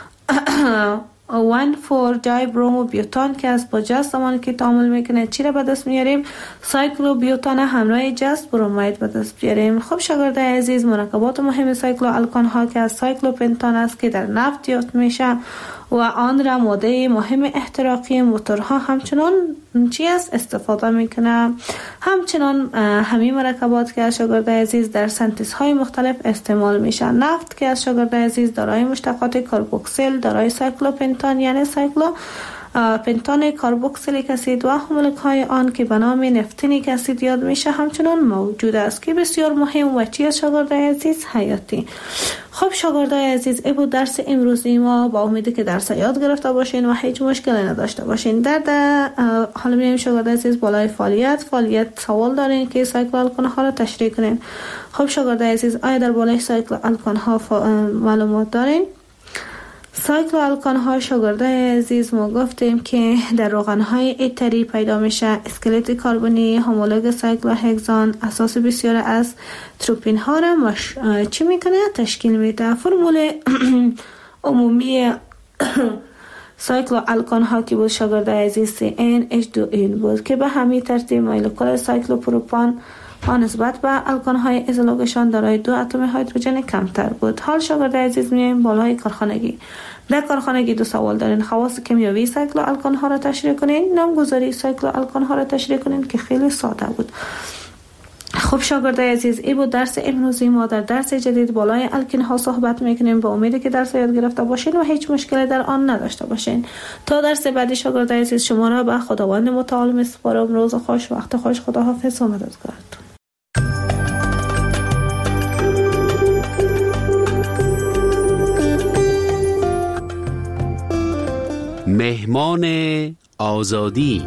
وان فور دای برومو بیوتان که از با جست زمانی که تعامل میکنه چی را به دست میاریم؟ سایکلو بیوتان همراه جست بروماید به دست بیاریم. خب شاگرده عزیز مرکبات مهم سایکلو الکان ها که از سایکلو پنتان است که در نفت یافت میشه و آن را ماده مهم احتراقی موتورها همچنان چی است استفاده میکنه. همچنان همین مرکبات که از شاگرده عزیز در سنتز های مختلف استعمال میشه. نفت که از شاگرده عزیز دارای مشتقات کاربوکسیل دارای سایکلو پنتان یعنی سایکلو پنتان کاربوکسیلیک اسید و همولک های آن که به نام نفتینیک اسید یاد میشه همچنان موجود است که بسیار مهم و چی از شاگرده عزیز حیاتی. خب شاگرده عزیز ای بود درس امروزی ما. با امیدی که درس یاد گرفته باشین و هیچ مشکلی نداشته باشین. در, در حالا میایم شاگرده عزیز بالای فعالیت فعالیت سوال دارین که سایکل الکان ها را تشریح کنین. خب شاگرده عزیز آیا در بالای سایکل الکان ها معلومات دارین؟ سایکل الکان ها شاگرده عزیز ما گفتیم که در روغن های ایتری پیدا میشه. اسکلت کربنی هومولوگ سایکل هگزان اساس بسیار از تروپین ها را مش... چی میکنه؟ تشکیل میده. فرمول عمومی سایکلو الکان ها که بود شاگرد عزیز سی ان اچ دو این بود که به همین ترتیب مولکول سایکلوپروپان ها نسبت به الکان های ازولوگشان دارای دو اتم هیدروژن کمتر بود. حال شاگرد عزیز میایم بالای کارخانگی. در کارخانگی دو سوال دارین. خواص کیمیایی سایکلو الکان ها را تشریح کنین، نامگذاری سایکلو الکان ها را تشریح کنین که خیلی ساده بود. خب شاگرد عزیز، این بود درس امروزی ما. در درس جدید بالای الکین ها صحبت میکنیم. با امیدی که درس یاد گرفته باشین و هیچ مشکلی در آن نداشته باشین. تا درس بعدی شاگرد عزیز، شما را به خداوند متعال میسپارم. روز خوش، وقت خوش، خداحافظ و مددگارتون. مهمان آزادی.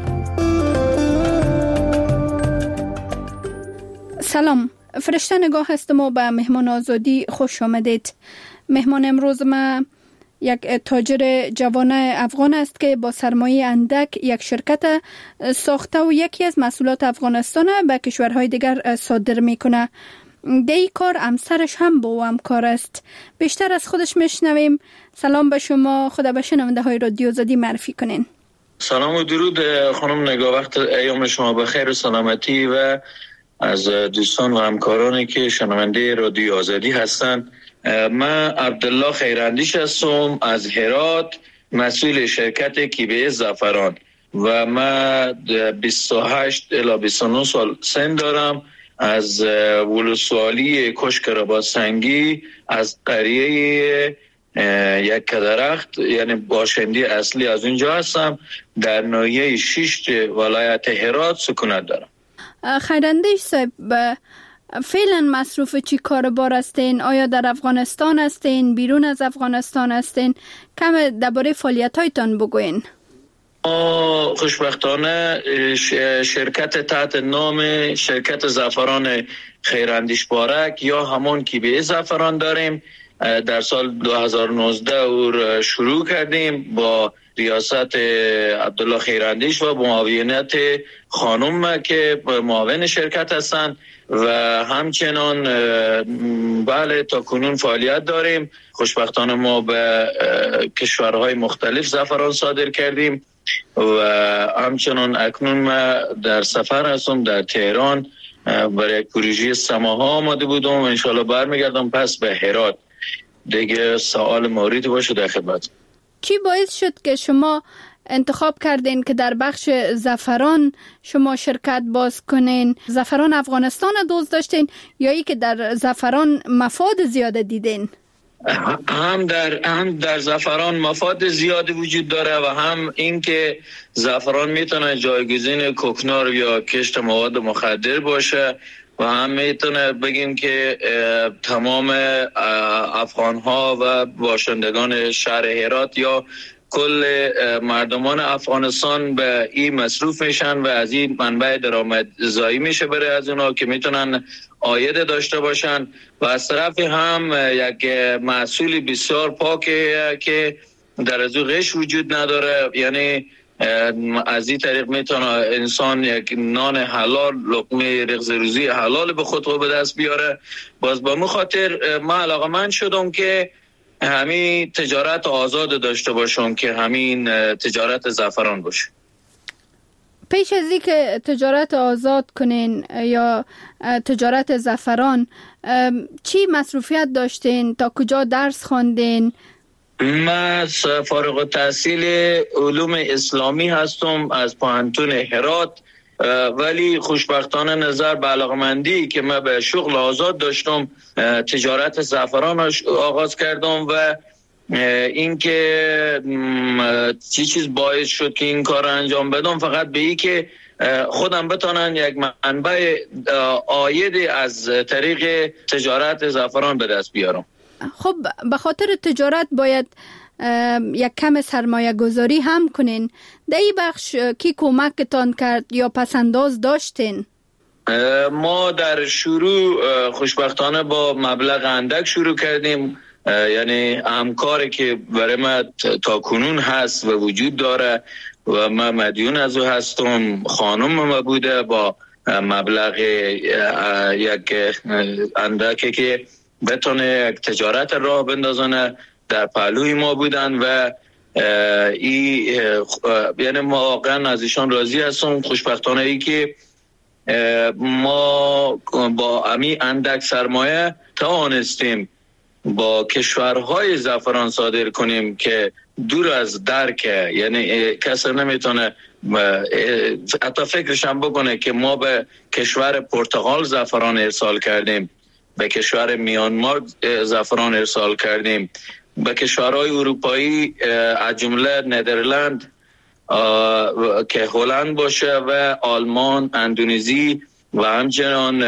سلام، فرشته نگاه هستم و به مهمان آزادی خوش آمدید. مهمان امروز ما یک تاجر جوان افغان است که با سرمایه اندک یک شرکت ساخته و یکی از محصولات افغانستان به کشورهای دیگر صادر میکنه. در این کار همسرش هم با او همکار است. بیشتر از خودش میشنویم. سلام به شما، خدا به شنونده های رادیو آزادی معرفی کنین. سلام و درود خانم نگاه، وقت ایام شما بخیر و سلامتی و از دوستان و همکارانی که شنونده رادیو آزادی هستند. من عبدالله خیراندیش هستم از هرات، مسئول شرکت کیبه زعفران و من بیست و هشت الی بیست و نه سال سن دارم. از ولسوالی کشک رباط سنگی از قریه یک کدرخت یعنی باشنده اصلی از اونجا هستم. در ناحیه شش ولایت هرات سکونت دارم. خیراندیش صاحب، فعلا مصروف چی کاربار هستین؟ آیا در افغانستان هستین؟ بیرون از افغانستان هستین؟ کم درباره فعالیت‌هایتان بگوین. خوشبختانه شرکت تحت نام شرکت زعفران خیراندیش بارک یا همون کیبه زعفران داریم. در سال دو هزار و نوزده او شروع کردیم با ریاست عبدالله خیراندیش و معاونت خانم که معاون شرکت هستند و همچنان بله تا کنون فعالیت داریم. خوشبختانه ما به کشورهای مختلف زعفران صادر کردیم و همچنان اکنون ما در سفر هستم در تهران برای یک پروژه سماها آماده بودم و انشالله برمیگردم پس به هرات. دیگه سوال موردی باشه در خدمت. چی باعث شد که شما انتخاب کردین که در بخش زعفران شما شرکت باز کنین؟ زعفران افغانستان دوست داشتین یا ای که در زعفران مفاد زیاده دیدین؟ هم در هم در زعفران مفاد زیادی وجود داره و هم این که زعفران میتونه جایگزین کوکنار یا کشت مواد مخدر باشه و هم میتونه بگیم که تمام افغان ها و باشندگان شهر هرات یا کل مردمان افغانستان به این مصروف میشن و از این منبع درآمدزایی میشه برای از اونا که میتونن عاید داشته باشن و از طرف هم یک محصول بسیار پاکه که در از او غش وجود نداره. یعنی از این طریق میتونه انسان یک نان حلال، لقمه رغز روزی حلال به خود رو به دست بیاره. باز با مو خاطر من علاقه‌مند شدم که همین تجارت آزاد داشته باشم که همین تجارت زعفران باشه. پیش از این که تجارت آزاد کنین یا تجارت زعفران چی مصروفیت داشتین؟ تا کجا درس خواندین؟ من فارغ التحصیل علوم اسلامی هستم از پوهنتون هرات، ولی خوشبختانه نظر به علاقمندی که من به شغل آزاد داشتم تجارت زعفران آغاز کردم و این که چی چیز باعث شد که این کار انجام بدم فقط به این که خودم بتونن یک منبع عاید از طریق تجارت زعفران به دست بیارم. خب به خاطر تجارت باید یک کم سرمایه گذاری هم کنین. در این بخش کی کمکتان کرد یا پسنداز داشتین؟ ما در شروع خوشبختانه با مبلغ اندک شروع کردیم، یعنی همکاری که برای ما تا کنون هست و وجود داره و من مدیون از او هستم، خانم ما بوده با مبلغ یک اندکی که بتونه یک تجارت راه بندازانه در پهلوی ما بودن و ای یعنی ما واقعا از ایشان راضی هستم. خوشبختانه ای که ما با امی اندک سرمایه توانستیم با کشورهای زعفران صادر کنیم که دور از درک، یعنی کسی نمیتونه حتی فکرش هم بکنه که ما به کشور پرتغال زعفران ارسال کردیم، به کشور میانمار زعفران ارسال کردیم، به کشورهای اروپایی از جمله ندرلند که هلند باشه و آلمان، اندونزی و همچنان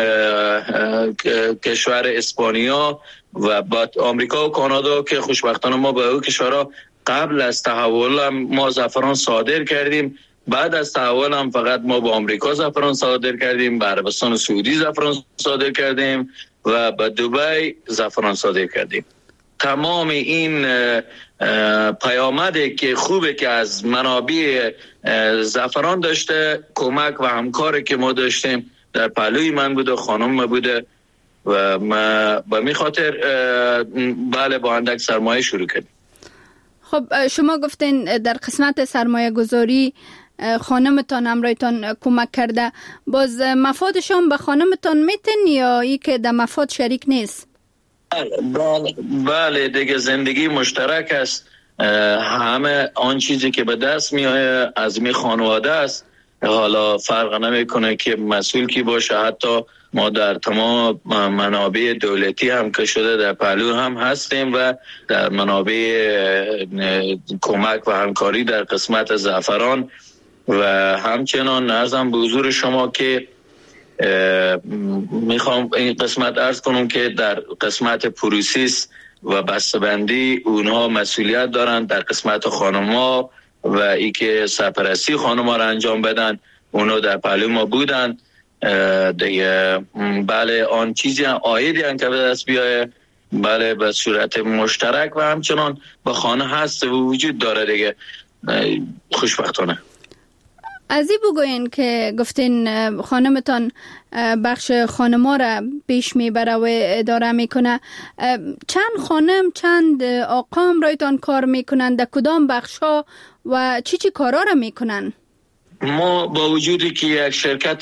کشور اسپانیا و بعد آمریکا و کانادا که خوشبختانه ما به اون کشورها قبل از تحول هم ما زعفران صادر کردیم. بعد از تحول هم فقط ما با آمریکا زعفران صادر کردیم، به عربستان سعودی زعفران صادر کردیم و به دبی زعفران صادر کردیم. تمام این پیامده که خوبه که از منابع زعفران داشته، کمک و همکاری که ما داشتیم در پهلوی من بوده، خانم ما بوده و ما به می خاطر بله با اندک سرمایه شروع کردیم. خب شما گفتین در قسمت سرمایه گذاری خانمتان همراهتان کمک کرده، باز مفادشان به خانمتان میتن یا ای که در مفاد شریک نیست؟ بله بله دیگه زندگی مشترک است. همه آن چیزی که به دست میاد از می خانواده است. حالا فرق نمیکنه که مسئول کی باشه، حتی ما در تمام منابع دولتی هم که شده در پهلو هم هستیم و در منابع کمک و همکاری در قسمت زعفران و همچنان عرضم به حضور شما که میخوام این قسمت عرض کنم که در قسمت پروسیس و بسته‌بندی اونها مسئولیت دارن، در قسمت خانم‌ها و ای که سرپرستی خانم‌ها را انجام بدن اونها در پهلو ما بودن دیگه. بله آن چیزی آیدی هم که به دست بیایه بله به صورت مشترک و همچنان به خانه هست و وجود داره دیگه. خوشبختانه از این بگوین که گفتین خانمتان بخش خانما را پیش میبره و اداره میکنه، چند خانم چند آقا هم رایتان کار میکنن، در کدام بخش ها و چی چی کارا را میکنن؟ ما با وجودی که یک شرکت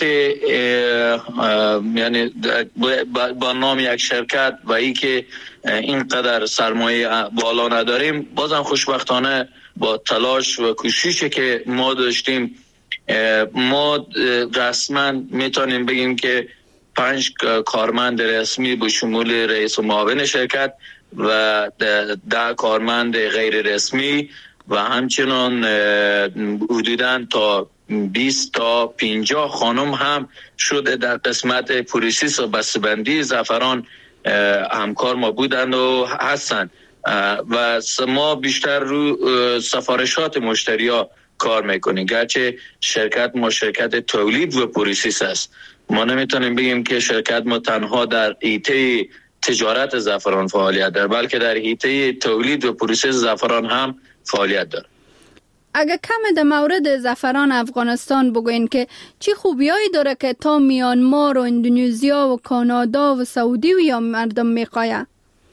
یعنی با نام یک شرکت و ای که اینقدر سرمایه بالا نداریم، بازم خوشبختانه با تلاش و کوششی که ما داشتیم ما رسما میتونیم بگیم که پنج کارمند رسمی به شمول رئیس و معاون شرکت و ده کارمند غیر رسمی و همچنان حدوداً تا بیست تا پنجاه خانم هم شده در قسمت پروسس و بسته‌بندی زعفران همکار ما بودند و هستند و ما بیشتر رو سفارشات مشتری‌ها کار میکنیم، گرچه شرکت ما شرکت تولید و پروسس است. ما نمیتونیم بگیم که شرکت ما تنها در حیطه تجارت زعفران فعالیت داره، بلکه در حیطه تولید و پروسس زعفران هم فعالیت داره. اگه کم در مورد زعفران افغانستان بگوین که چی خوبیایی داره که تا میانمار و اندونزیا و کانادا و سعودی و یا مردم میخواه؟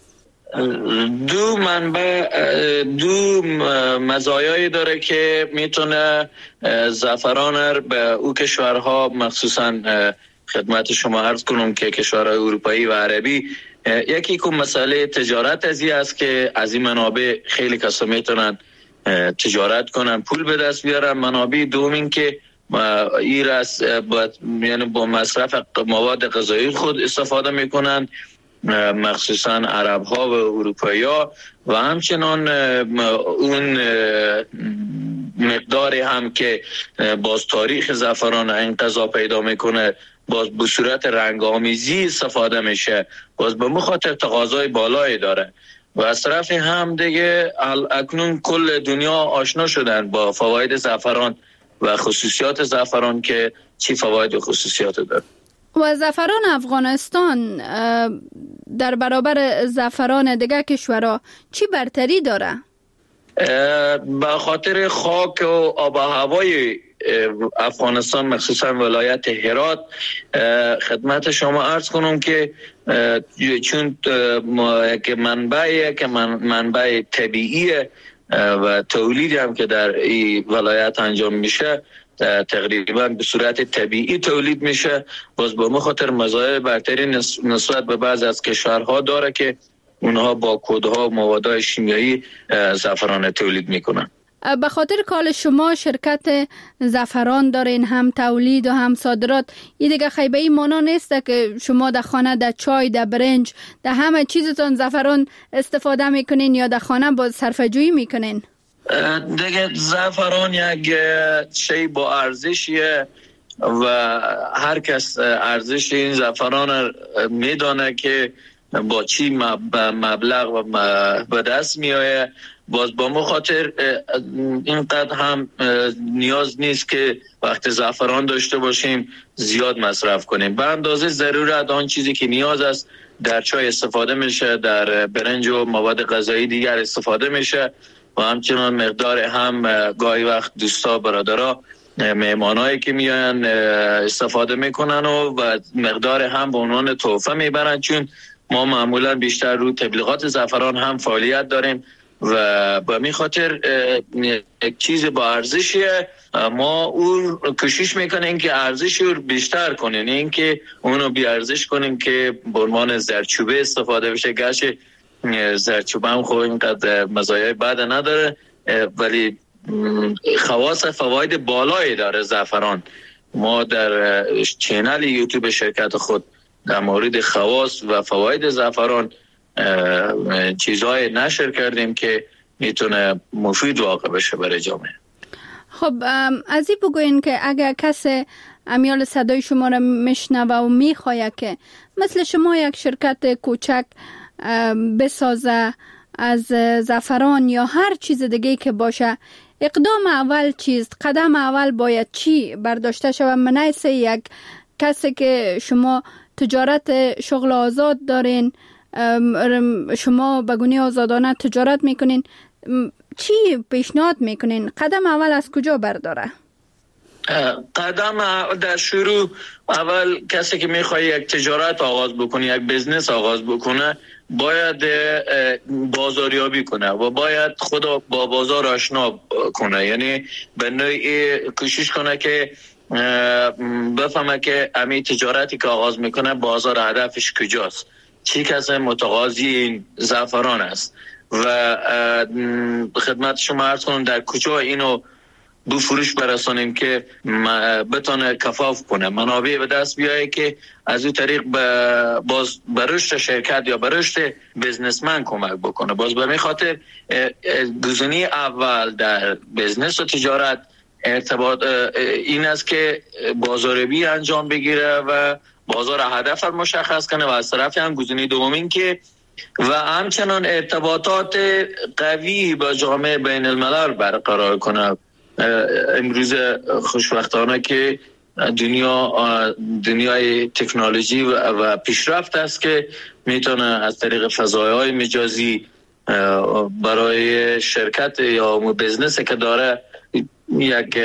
دو منبع دو مزایایی داره که میتونه زعفران به او کشورها مخصوصا خدمت شما عرض کنم که کشورهای اروپایی و عربی، یکی که مسئله تجارت ازی است که از این منابع خیلی کسا میتونن تجارت کنن پول به دست بیارن. منابع دومین که ایرس با یعنی با مصرف مواد غذایی خود استفاده میکنن، مخصوصا عرب ها و اروپایی ها و همچنان اون مقداری هم که باز تاریخ زعفران انقضا پیدا میکنه باز به صورت رنگامیزی استفاده میشه، باز به مخاطر تقاضای بالایی داره و از طرف هم دیگه اکنون کل دنیا آشنا شدن با فواید زعفران و خصوصیات زعفران که چی فواید و خصوصیات داره. و زعفران افغانستان در برابر زعفران دیگه کشورها چی برتری داره؟ به خاطر خاک و آب و هوای افغانستان مخصوصا ولایت هرات خدمت شما عرض کنم که چون که منبعی که منبع طبیعی و تولیدی هم که در این ولایت انجام میشه تقریبا به صورت طبیعی تولید میشه. باز با خاطر مزایای برتری نسبت به بعض از کشورها داره که اونها با کودها و موادهای شیمیایی زعفران تولید میکنن. به خاطر کال شما شرکت زعفران دارین، هم تولید و هم صادرات، این دیگه خیبه ای مانا نیسته که شما در خانه در چای، در برنج، در همه چیزتان زعفران استفاده میکنین یا در خانه با صرفه‌جویی میکنین؟ دیگه زعفران یک شی با ارزشیه و هر کس ارزش این زعفران میدانه که با چی مبلغ و به دست میآید. باز با مخاطر اینقدر هم نیاز نیست که وقت زعفران داشته باشیم زیاد مصرف کنیم. به اندازه ضرورت آن چیزی که نیاز است در چای استفاده میشه، در برنج و مواد غذایی دیگر استفاده میشه و همچنان مقدار هم گاهی وقت دوستا برادرها مهمانایی که میان استفاده میکنن و, و مقدار هم به عنوان تحفه میبرن، چون ما معمولا بیشتر رو تبلیغات زعفران هم فعالیت داریم و به می خاطر یک چیز با ارزشیه. ما اون کوشش میکنیم که ارزش رو بیشتر کنیم، این که اونو بی ارزش کنیم که به عنوان زردچوبه استفاده بشه. گرچه زردچوبه هم خوب اینقدر مزایای بد نداره ولی خواص فواید بالایی داره زعفران. ما در چینل یوتیوب شرکت خود در مورد خواص و فواید زعفران چیزهای نشر کردیم که میتونه مفید واقع بشه برای جامعه. خب از این بگوین که اگر کسی امیال صدای شما را میشنوه و میخواه که مثل شما یک شرکت کوچک بسازه از زعفران یا هر چیز دیگه که باشه، اقدام اول چیست؟ قدم اول باید چی برداشته شود؟ منیسه یک کسی که شما تجارت شغل آزاد دارین، شما بگونی آزادانه تجارت میکنین، چی پیشنهاد میکنین؟ قدم اول از کجا برداره؟ قدم در شروع اول کسی که میخواد یک تجارت آغاز بکنه، یک بزنس آغاز بکنه، باید بازاریابی کنه و باید خود با بازار آشنا کنه. یعنی به نوعی کوشش کنه که بفهمه که امی تجارتی که آغاز میکنه بازار هدفش کجاست، چی کسی متقاضی این زعفران است و خدمت شما عرض کنم در کجا اینو دو فروش برسانیم که بتونه کفاف کنه، منابع به دست بیایه که از اون طریق باز برشت شرکت یا برشت بزنسمن کمک بکنه. باز به می خاطر گزینه اول در بزنس و تجارت ارتباط این است که بازاریابی انجام بگیره و بازار هدف مشخص کنه و از طرف هم گزینه دومین که و همچنان ارتباطات قوی با جامعه بین الملل برقرار کنه. امروز خوشبختانه که دنیا دنیای تکنولوژی و پیشرفت است که میتونه از طریق فضایهای مجازی برای شرکت یا بزنسی که داره یک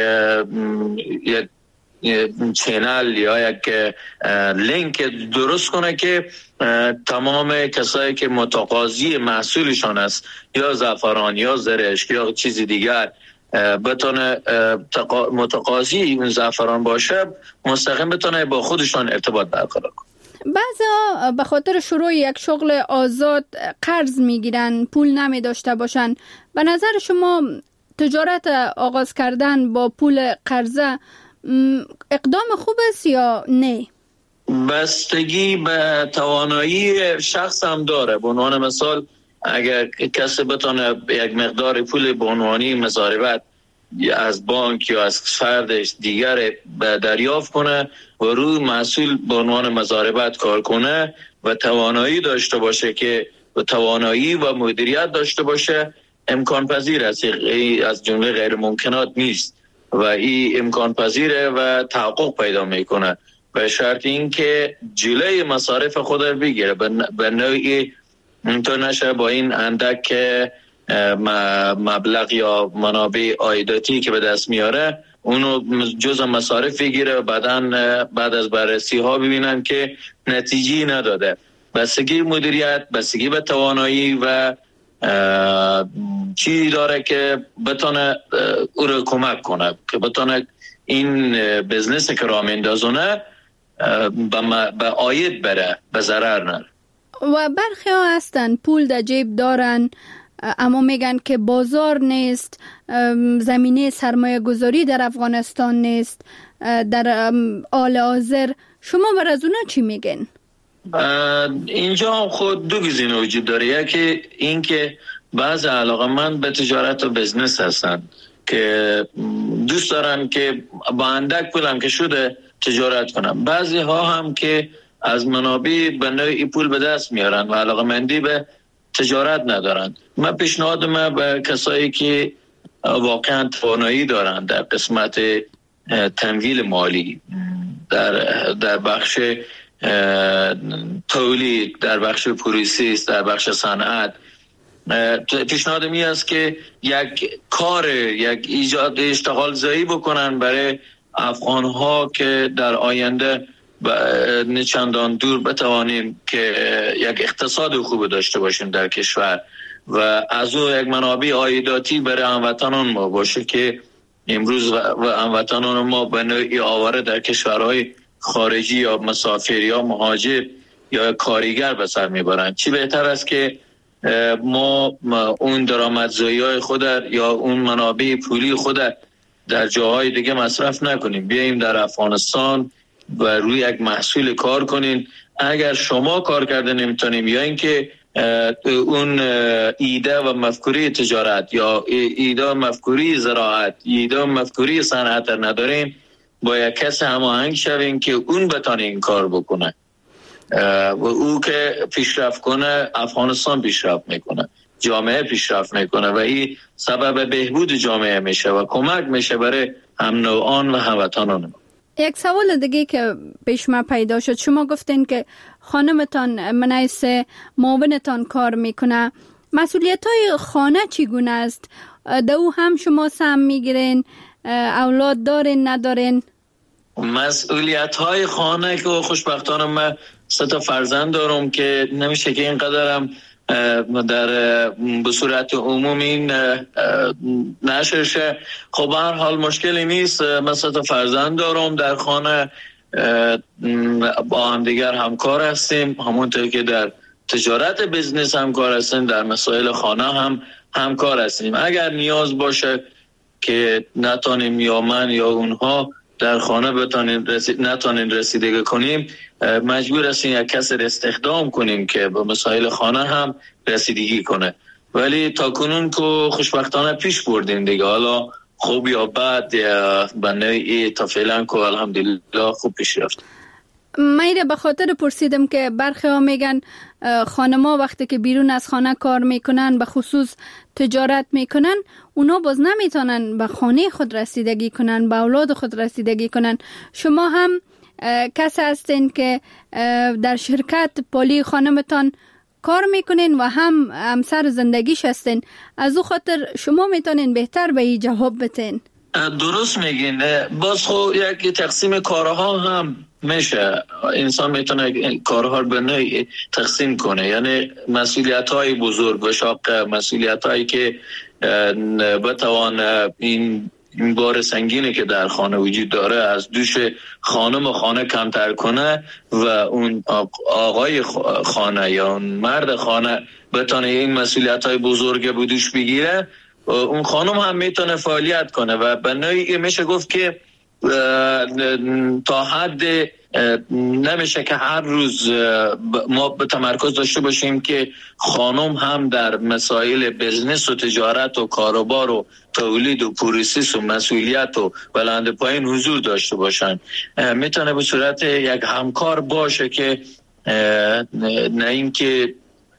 یک چینل یا یک لینک درست کنه که تمام کسایی که متقاضی محصولشان است یا زعفران یا زرشک یا چیزی دیگر بتونه متقاضی این زعفران باشه، مستقیم بتونه با خودشان ارتباط برقرار کنه. بعضا به خاطر شروع یک شغل آزاد قرض میگیرن، پول نمی داشته باشن. به نظر شما تجارت آغاز کردن با پول قرضه اقدام خوب است یا نه؟ بستگی به توانایی شخص هم داره. به عنوان مثال اگر کسی بتونه یک مقدار پول به عنوانی مضاربت از بانک یا از فردش دیگر دریافت کنه و روی محصول به عنوان مضاربت کار کنه و توانایی داشته باشه که و توانایی و مدیریت داشته باشه، امکان پذیر است. از جمله غیر ممکنات نیست و این امکان پذیره و تحقق پیدا میکنه به شرط این که جلوی مصارف خود رو بگیره، به نوعی اینطور نشه با این اندک مبلغ یا منابع عایداتی که به دست میاره اونو جزء مصارف بگیره و بعداً بعد از بررسی ها ببینن که نتیجه نداده. بستگی مدیریت، بستگی به توانایی و چی داره که بتونه او رو کمک کنه که بتونه این بزنس که راه میندازونه به عاید بره، به ضرر نره. و برخی ها هستن پول در جیب دارن اما میگن که بازار نیست، زمینه سرمایه گذاری در افغانستان نیست در حال حاضر. شما بر از اونا چی میگن؟ اینجا خود دو گزینه وجود داره. یکی این که بعض علاقه‌مند به تجارت و بزنس هستن که دوست دارن که با اندک پولم که شده تجارت کنن. بعضی ها هم که از منابع به نوعی پول به دست میارن و علاقه‌مندی به تجارت ندارن. من پیشنهادم به کسایی که واقعا توانایی دارن در قسمت تمویل مالی، در در بخش تولید، در بخش پروسس، در بخش صنعت، پیشنهادم این است که یک کار، یک ایجاد اشتغال زایی بکنن برای افغان‌ها که در آینده نه چندان دور بتوانیم که یک اقتصاد خوب داشته باشیم در کشور و از او یک منابع عایداتی برای هموطنان ما باشه که امروز و هموطنان ما به نوعی آواره در کشورهای خارجی یا مسافر یا مهاجر یا کارگر به سر میبرند. چی بهتر است که ما اون درآمدزایی خود یا اون منابع پولی خود در جاهای دیگه مصرف نکنیم، بیاییم در افغانستان و روی یک محصول کار کنین. اگر شما کار کرده نمیتونیم یا اینکه اون ایده و مفکوری تجارت یا ایده و مفکوری زراعت، ایده و مفکوری صنعت نداریم، با یک کس هماهنگ شویم که اون بتونه این کار بکنه و او که پیشرفت کنه افغانستان پیشرفت میکنه، جامعه پیشرفت میکنه و این سبب بهبود جامعه میشه و کمک میشه برای هم نوعان و هموطنان. یک سوال دیگه که پیش ما پیدا شد، شما گفتین که خانمتان منیس معاونتان کار میکنه، مسئولیت های خانه چگونه است؟ دو هم شما سهم میگیرین؟ اولاد دارین ندارین؟ مسئولیت های خانه که خوشبختانه من سه تا فرزند دارم که نمیشه که اینقدرم در به صورت عمومی نشر شه. خب هر حال مشکلی نیست. من سه تا فرزند دارم در خانه، با هم دیگر همکار هستیم، همونطور که در تجارت بزنس همکار هستیم، در مسائل خانه هم همکار هستیم. اگر نیاز باشه که نتانیم یا من یا اونها در خانه بتانیم رسید نتانیم رسیدگی کنیم، مجبور هستیم یک کس استخدام کنیم که به مسائل خانه هم رسیدگی کنه. ولی تا کنون که خوشبختانه پیش بردیم دیگه، حالا خوب یا بد به نوعی تا فعلا که الحمدلله خوب پیش رفت. من به خاطر پرسیدم که برخی ها میگن خانما وقتی که بیرون از خانه کار میکنن، به خصوص تجارت میکنن، اونا باز نمیتونن به خانه خود رسیدگی کنن، به اولاد خود رسیدگی کنن. شما هم کسی هستین که در شرکت پالی خانمتان کار میکنین و هم همسر زندگیش هستین، از او خاطر شما میتونین بهتر به این جواب بتین. درست میگین. باز خب یک تقسیم کارها هم میشه، انسان میتونه کارها رو به نوعی تقسیم کنه، یعنی مسئولیت های بزرگ و شاق، مسئولیت هایی که بتوان این این بار سنگینی که در خانه وجود داره از دوش خانم و خانه کمتر کنه و اون آقای خانه یا اون مرد خانه بتونه این مسئولیت های بزرگ به دوش بگیره، اون خانم هم میتونه فعالیت کنه و به نوعی میشه گفت که تا حد نمیشه که هر روز ما به تمرکز داشته باشیم که خانم هم در مسائل بزنس و تجارت و کاروبار و تولید و پروسس و مسئولیت و بلند پایین حضور داشته باشن. میتونه به صورت یک همکار باشه که نه این که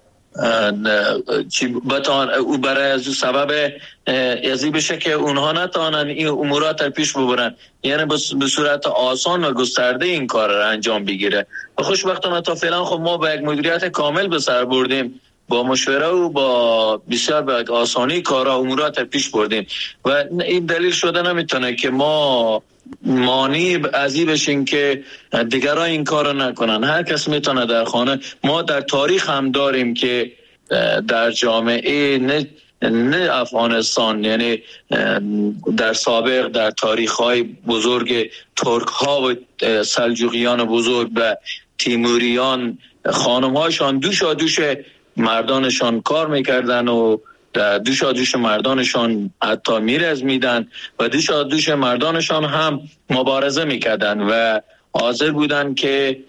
چی بتان او برای از سبب ازی بشه که اونها نتانن این امورات رو پیش ببرن، یعنی به صورت آسان و گسترده این کار رو انجام بگیره. و خوشبختانه تا فعلا خب ما با یک مدیریت کامل به سر بردیم، با مشوره و با بسیار به آسانی کارا امورات رو پیش بردیم و این دلیل شده نمیتونه که ما مانی ازی بشین که دیگران این کار رو نکنن. هر کس میتونه در خانه. ما در تاریخ هم داریم که در جامعه نه نه افغانستان، یعنی در سابق در تاریخ‌های بزرگ ترک‌ها و سلجوقیان بزرگ و تیموریان، خانم‌هاشان دوشا دوش مردانشان کار میکردن و دوشا دوش مردانشان حتی میرزمیدن و دوشا دوش مردانشان هم مبارزه میکردن و حاضر بودن که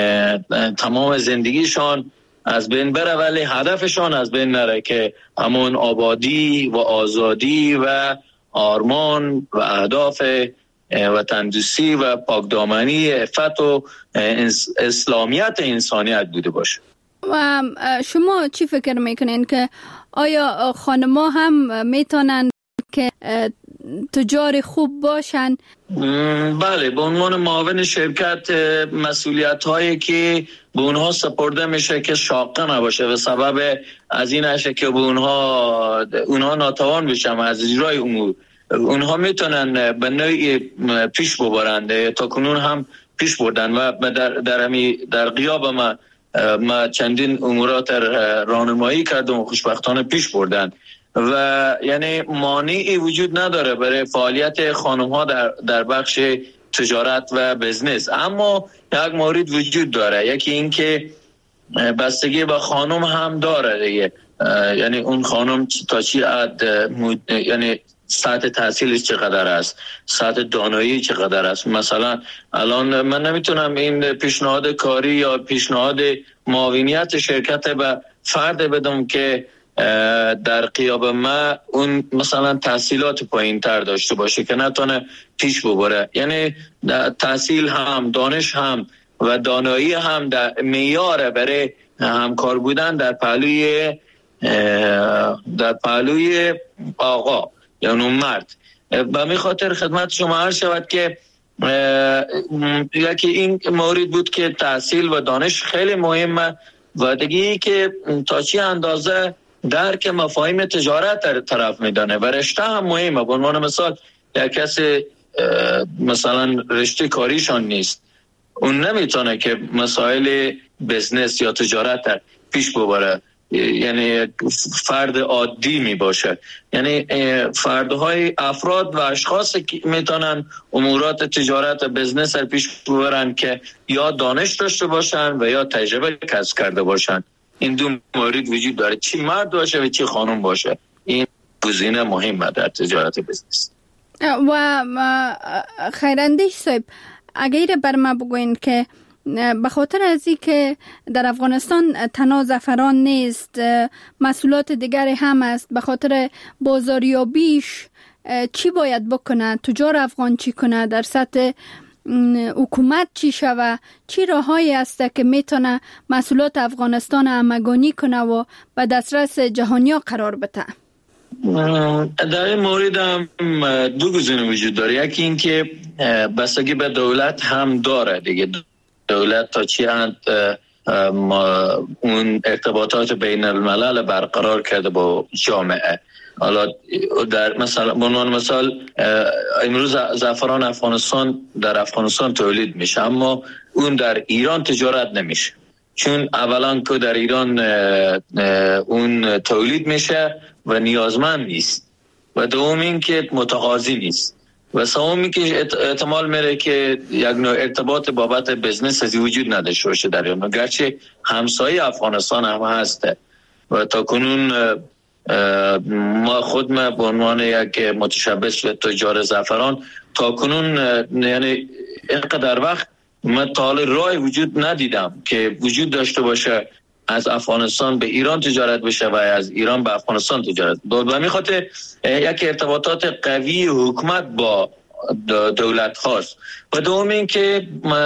تمام زندگیشان از بین بره ولی هدفشان از بین نره، که همون آبادی و آزادی و آرمان و اهداف وطندوستی و پاکدامنی، عفت و اسلامیت انسانیت بوده باشه. و شما چی فکر میکنین که آیا خانم‌ها هم میتونن که تجار خوب باشن؟ بله، به عنوان معاون شرکت مسئولیت هایی که به اونها سپرده میشه که شاقه نباشه و سبب از این هشه که به اونها اونها ناتوان بشن از اجرای امور، اونها میتونن به نوعی پیش ببرند، تا کنون هم پیش بردن و در در همی در غیاب ما ما چندین امورات راهنمایی کردم و خوشبختانه پیش بردن و یعنی مانعی وجود نداره برای فعالیت خانم ها در در بخش تجارت و بزنس. اما یک مورد وجود داره، یکی این که بستگی به خانم هم داره دیگه، یعنی اون خانم تا چی حد یعنی سطح تحصیلش چقدر است، سطح دانایی چقدر است. مثلا الان من نمیتونم این پیشنهاد کاری یا پیشنهاد معاونیت شرکت به فرد بدم که در قیاب ما اون مثلا تحصیلات پایین تر داشته باشه که نتونه پیش ببره. یعنی تحصیل هم، دانش هم و دانایی هم در معیار برای همکار بودن در پهلوی در پهلوی آقا یعنی مرد. به می خاطر خدمت شما عرض شود که یکی این مورد بود که تحصیل و دانش خیلی مهمه و دیگه که تا چی اندازه درک مفاهیم تجارت طرف میدانه و رشته هم مهمه. به عنوان مثال یک کسی مثلا رشته کاریشان نیست، اون نمیتونه که مسائل بزنس یا تجارت پیش ببره، یعنی فرد عادی می باشه. یعنی فردهای افراد و اشخاص که میتونن امورات تجارت و بزنس رو پیش ببرن که یا دانش داشته باشن و یا تجربه کسب کرده باشن. این دو مورد وجود داره، چی مرد باشه و چی خانم باشه. این گزینه مهمه در تجارت بزنس. و خیراندیش صاحب، اگر بر ما بگوین که به خاطر از این که در افغانستان تنها زعفران نیست، مسئولات دیگری هم است، به خاطر بازاریابیش چی باید بکنه؟ تجار افغان چی کنه؟ در سطح حکومت چی شوه؟ چی راههایی است که میتونه مسئولات افغانستان همگانی کنه و به دسترس جهانیا قرار بده؟ در این مورد هم دو گزینه وجود داره. یکی این که بستگی به دولت هم داره دیگه، دولت تا چی حد اون ارتباطات بین الملل برقرار کرده با جامعه. حالا در مثلا به عنوان مثال امروز زعفران افغانستان در افغانستان تولید میشه اما اون در ایران تجارت نمیشه، چون اولا که در ایران اون تولید میشه و نیازمند نیست و دوم این که متقاضی نیست و سومی که احتمال میره که یک نوع ارتباط بابت بزنس از وجود نداشته باشه در ایران، گرچه همسایه افغانستان هم هسته و تا کنون ما خود ما به عنوان یک متشبث و تجار زعفران تا کنون یعنی اینقدر وقت ما تا راه وجود ندیدم که وجود داشته باشه از افغانستان به ایران تجارت بشه و از ایران به افغانستان تجارت. به می خاطر یک ارتباطات قوی حکومت با دولت هاست و دوم این که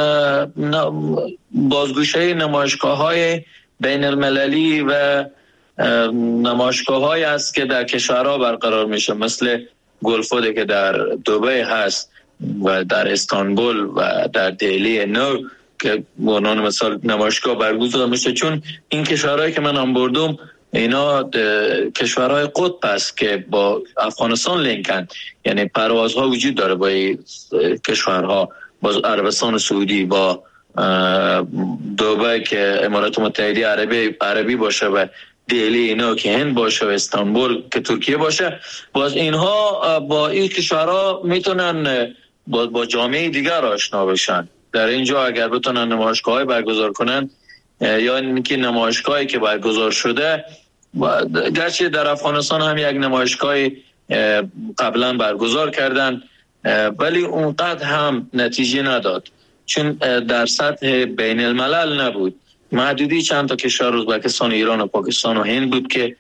بازگوشه نمایشگاه های بین المللی و نمایشگاه های است که در کشورها برقرار میشه، مثل گلفود که در دبی هست و در استانبول و در دهلی نو که به عنوان مثال نمایشگاه برگزار میشه، چون این کشورهایی که من هم بردم اینا کشورهای قطب است که با افغانستان لینکن، یعنی پروازها وجود داره با کشورها، با عربستان سعودی، با دبی که امارات متحده عربی عربی باشه و دهلی اینا که هند باشه و استانبول که ترکیه باشه، باز اینها با این کشورها میتونن با, با جامعه دیگر آشنا بشن. در اینجا اگر بتونن نمایشگاه‌های برگزار کنن یا اینکه نمایشگاهی که برگزار شده، گرچه در افغانستان هم یک نمایشگاهی قبلا برگزار کردن ولی اونقدر هم نتیجه نداد، چون در سطح بین الملل نبود. محدودی چند تا کشور ازبکستان، ایران و پاکستان و هند بود که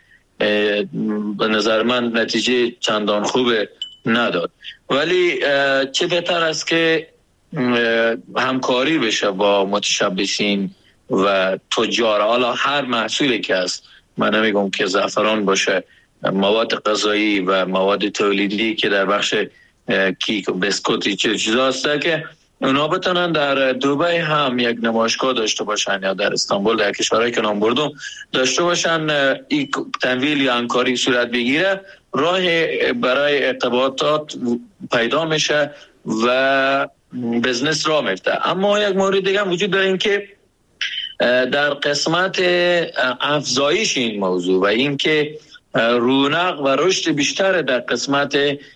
به نظر من نتیجه چندان خوب نداد. ولی چه بهتر است که همکاری بشه با متشبثین و تجار، حالا هر محصولی که است، من نمیگم که زعفران باشه، مواد غذایی و مواد تولیدی که در بخش کیک و بسکوت چه چیزا هست که اونا بتونن در دبی هم یک نمایشگاه داشته باشن یا در استانبول، در کشورهایی که نام بردم داشته باشن، این تمویل یا همکاری صورت بگیره، راه برای ارتباطات پیدا میشه و بزنس راه میفته. اما یک مورد دیگه وجود داره، این که در قسمت افزایش این موضوع و این که رونق و رشد بیشتر در قسمت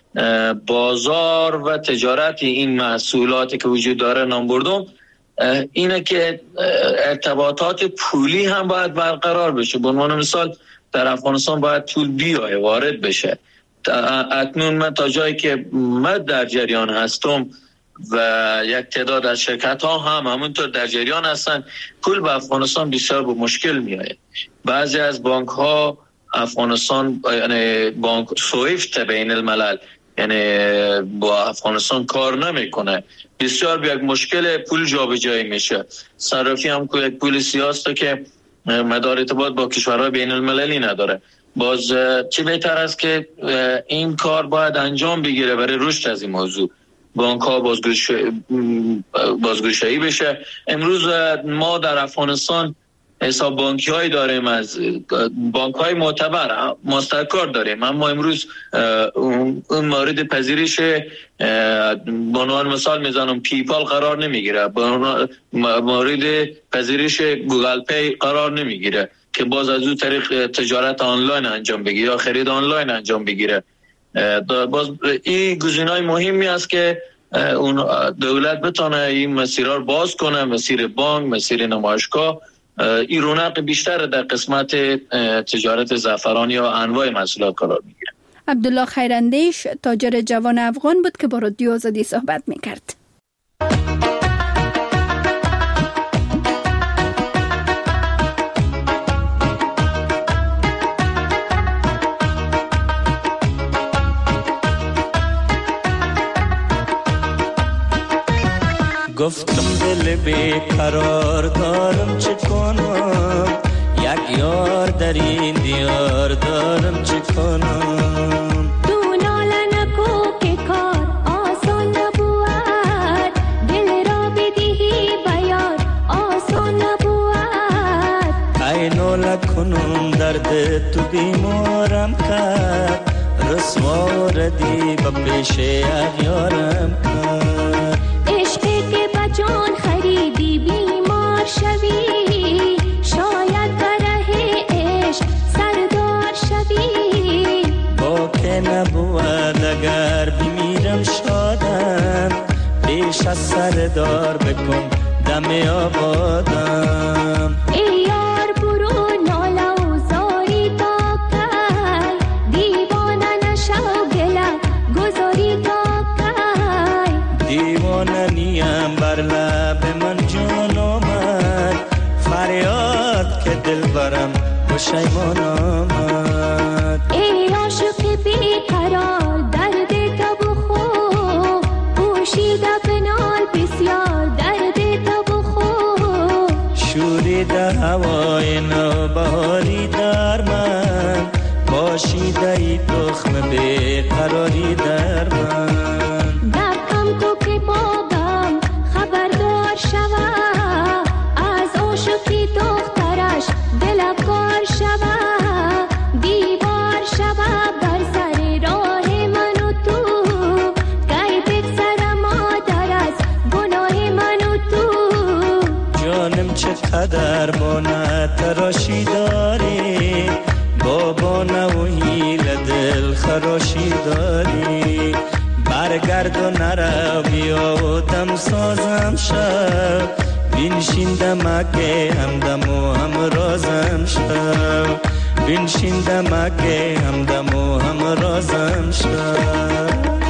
بازار و تجارت این محصولات که وجود داره نام بردم، اینه که ارتباطات پولی هم باید برقرار بشه. به عنوان مثال در افغانستان باید پول بیایه، وارد بشه. اکنون من تا جایی که من در جریان هستم و یک تعداد از شرکت ها هم همونطور در جریان هستن، پول به افغانستان بسیار به مشکل میآید. بعضی از بانک ها افغانستان، یعنی بانک سویفت بین الملل، یعنی با افغانستان کار نمیکنه، بسیار به یک مشکل پول جابجایی میشه. صرافی هم که یک پول سیاسته که مدار ارتباط با کشورهای بین المللی نداره. باز چه بهتر است که این کار باید انجام بگیره برای رشد از این موضوع. بانک ها بازگشایی بشه. امروز ما در افغانستان حساب بانکی هایی داریم، از بانک های معتبر ماسترکارد داریم، اما امروز اون مورد پذیرش به عنوان مثال میزنم پیپال قرار نمیگیره، مورد پذیرش گوگل پی قرار نمیگیره که باز از اون طریق تجارت آنلاین انجام بگیره یا خرید آنلاین انجام بگیره. باز این گزینه‌های مهمی است که اون دولت بتونه این مسیرها رو باز کنه، مسیر بانک، مسیر نمایشگاه. این رونق بیشتر در قسمت تجارت زعفران یا انواع محصولات قرار میگیره. عبدالله خیراندیش تاجر جوان افغان بود که با رادیو آزادی صحبت میکرد. گفتم دل بیقرار دارم چه کنم، یک یار در این دیار دارم چه کنم. تو ناله نکو که کار آسان نبود، دل را بدهی بیار آسان نبود. ای ناله کنم درد تو بیمارم کرد، رسوا ردی با پیش یارم کرد. عشقی که جان خریدی بیمار شوی، شاید بره عشق سردار شوی. با که نبود اگر بمیرم شادم، پیش از سردار بکن دم آبادم. ای یار برو ناله و زاری تا کی، دیوانه نشو گله گذاری تا کی. دیوانه نیم بر لب من جان آمد، فریاد که دل برم پشیمان آمد. ای عاشق بیقرار درد تو بخور، پوشیده بنال بسیار درد تو بخور. شوریده هوای نوبهاری در من، باشیده ای تخم بیقراری در من. دکم تو که بابم خبردار شوه، از عاشقی دخترش دل کار شوه. دیوار شوه بر سر راه من و تو، گی بگذر مادر از گناه من و تو. جانم چه قدر با نتراشی داری، داری برگرد و نرو بیا و دم سازم شو بینشین دمکه همدم و همرازم شو بینشین دمکه همدم و همرازم شو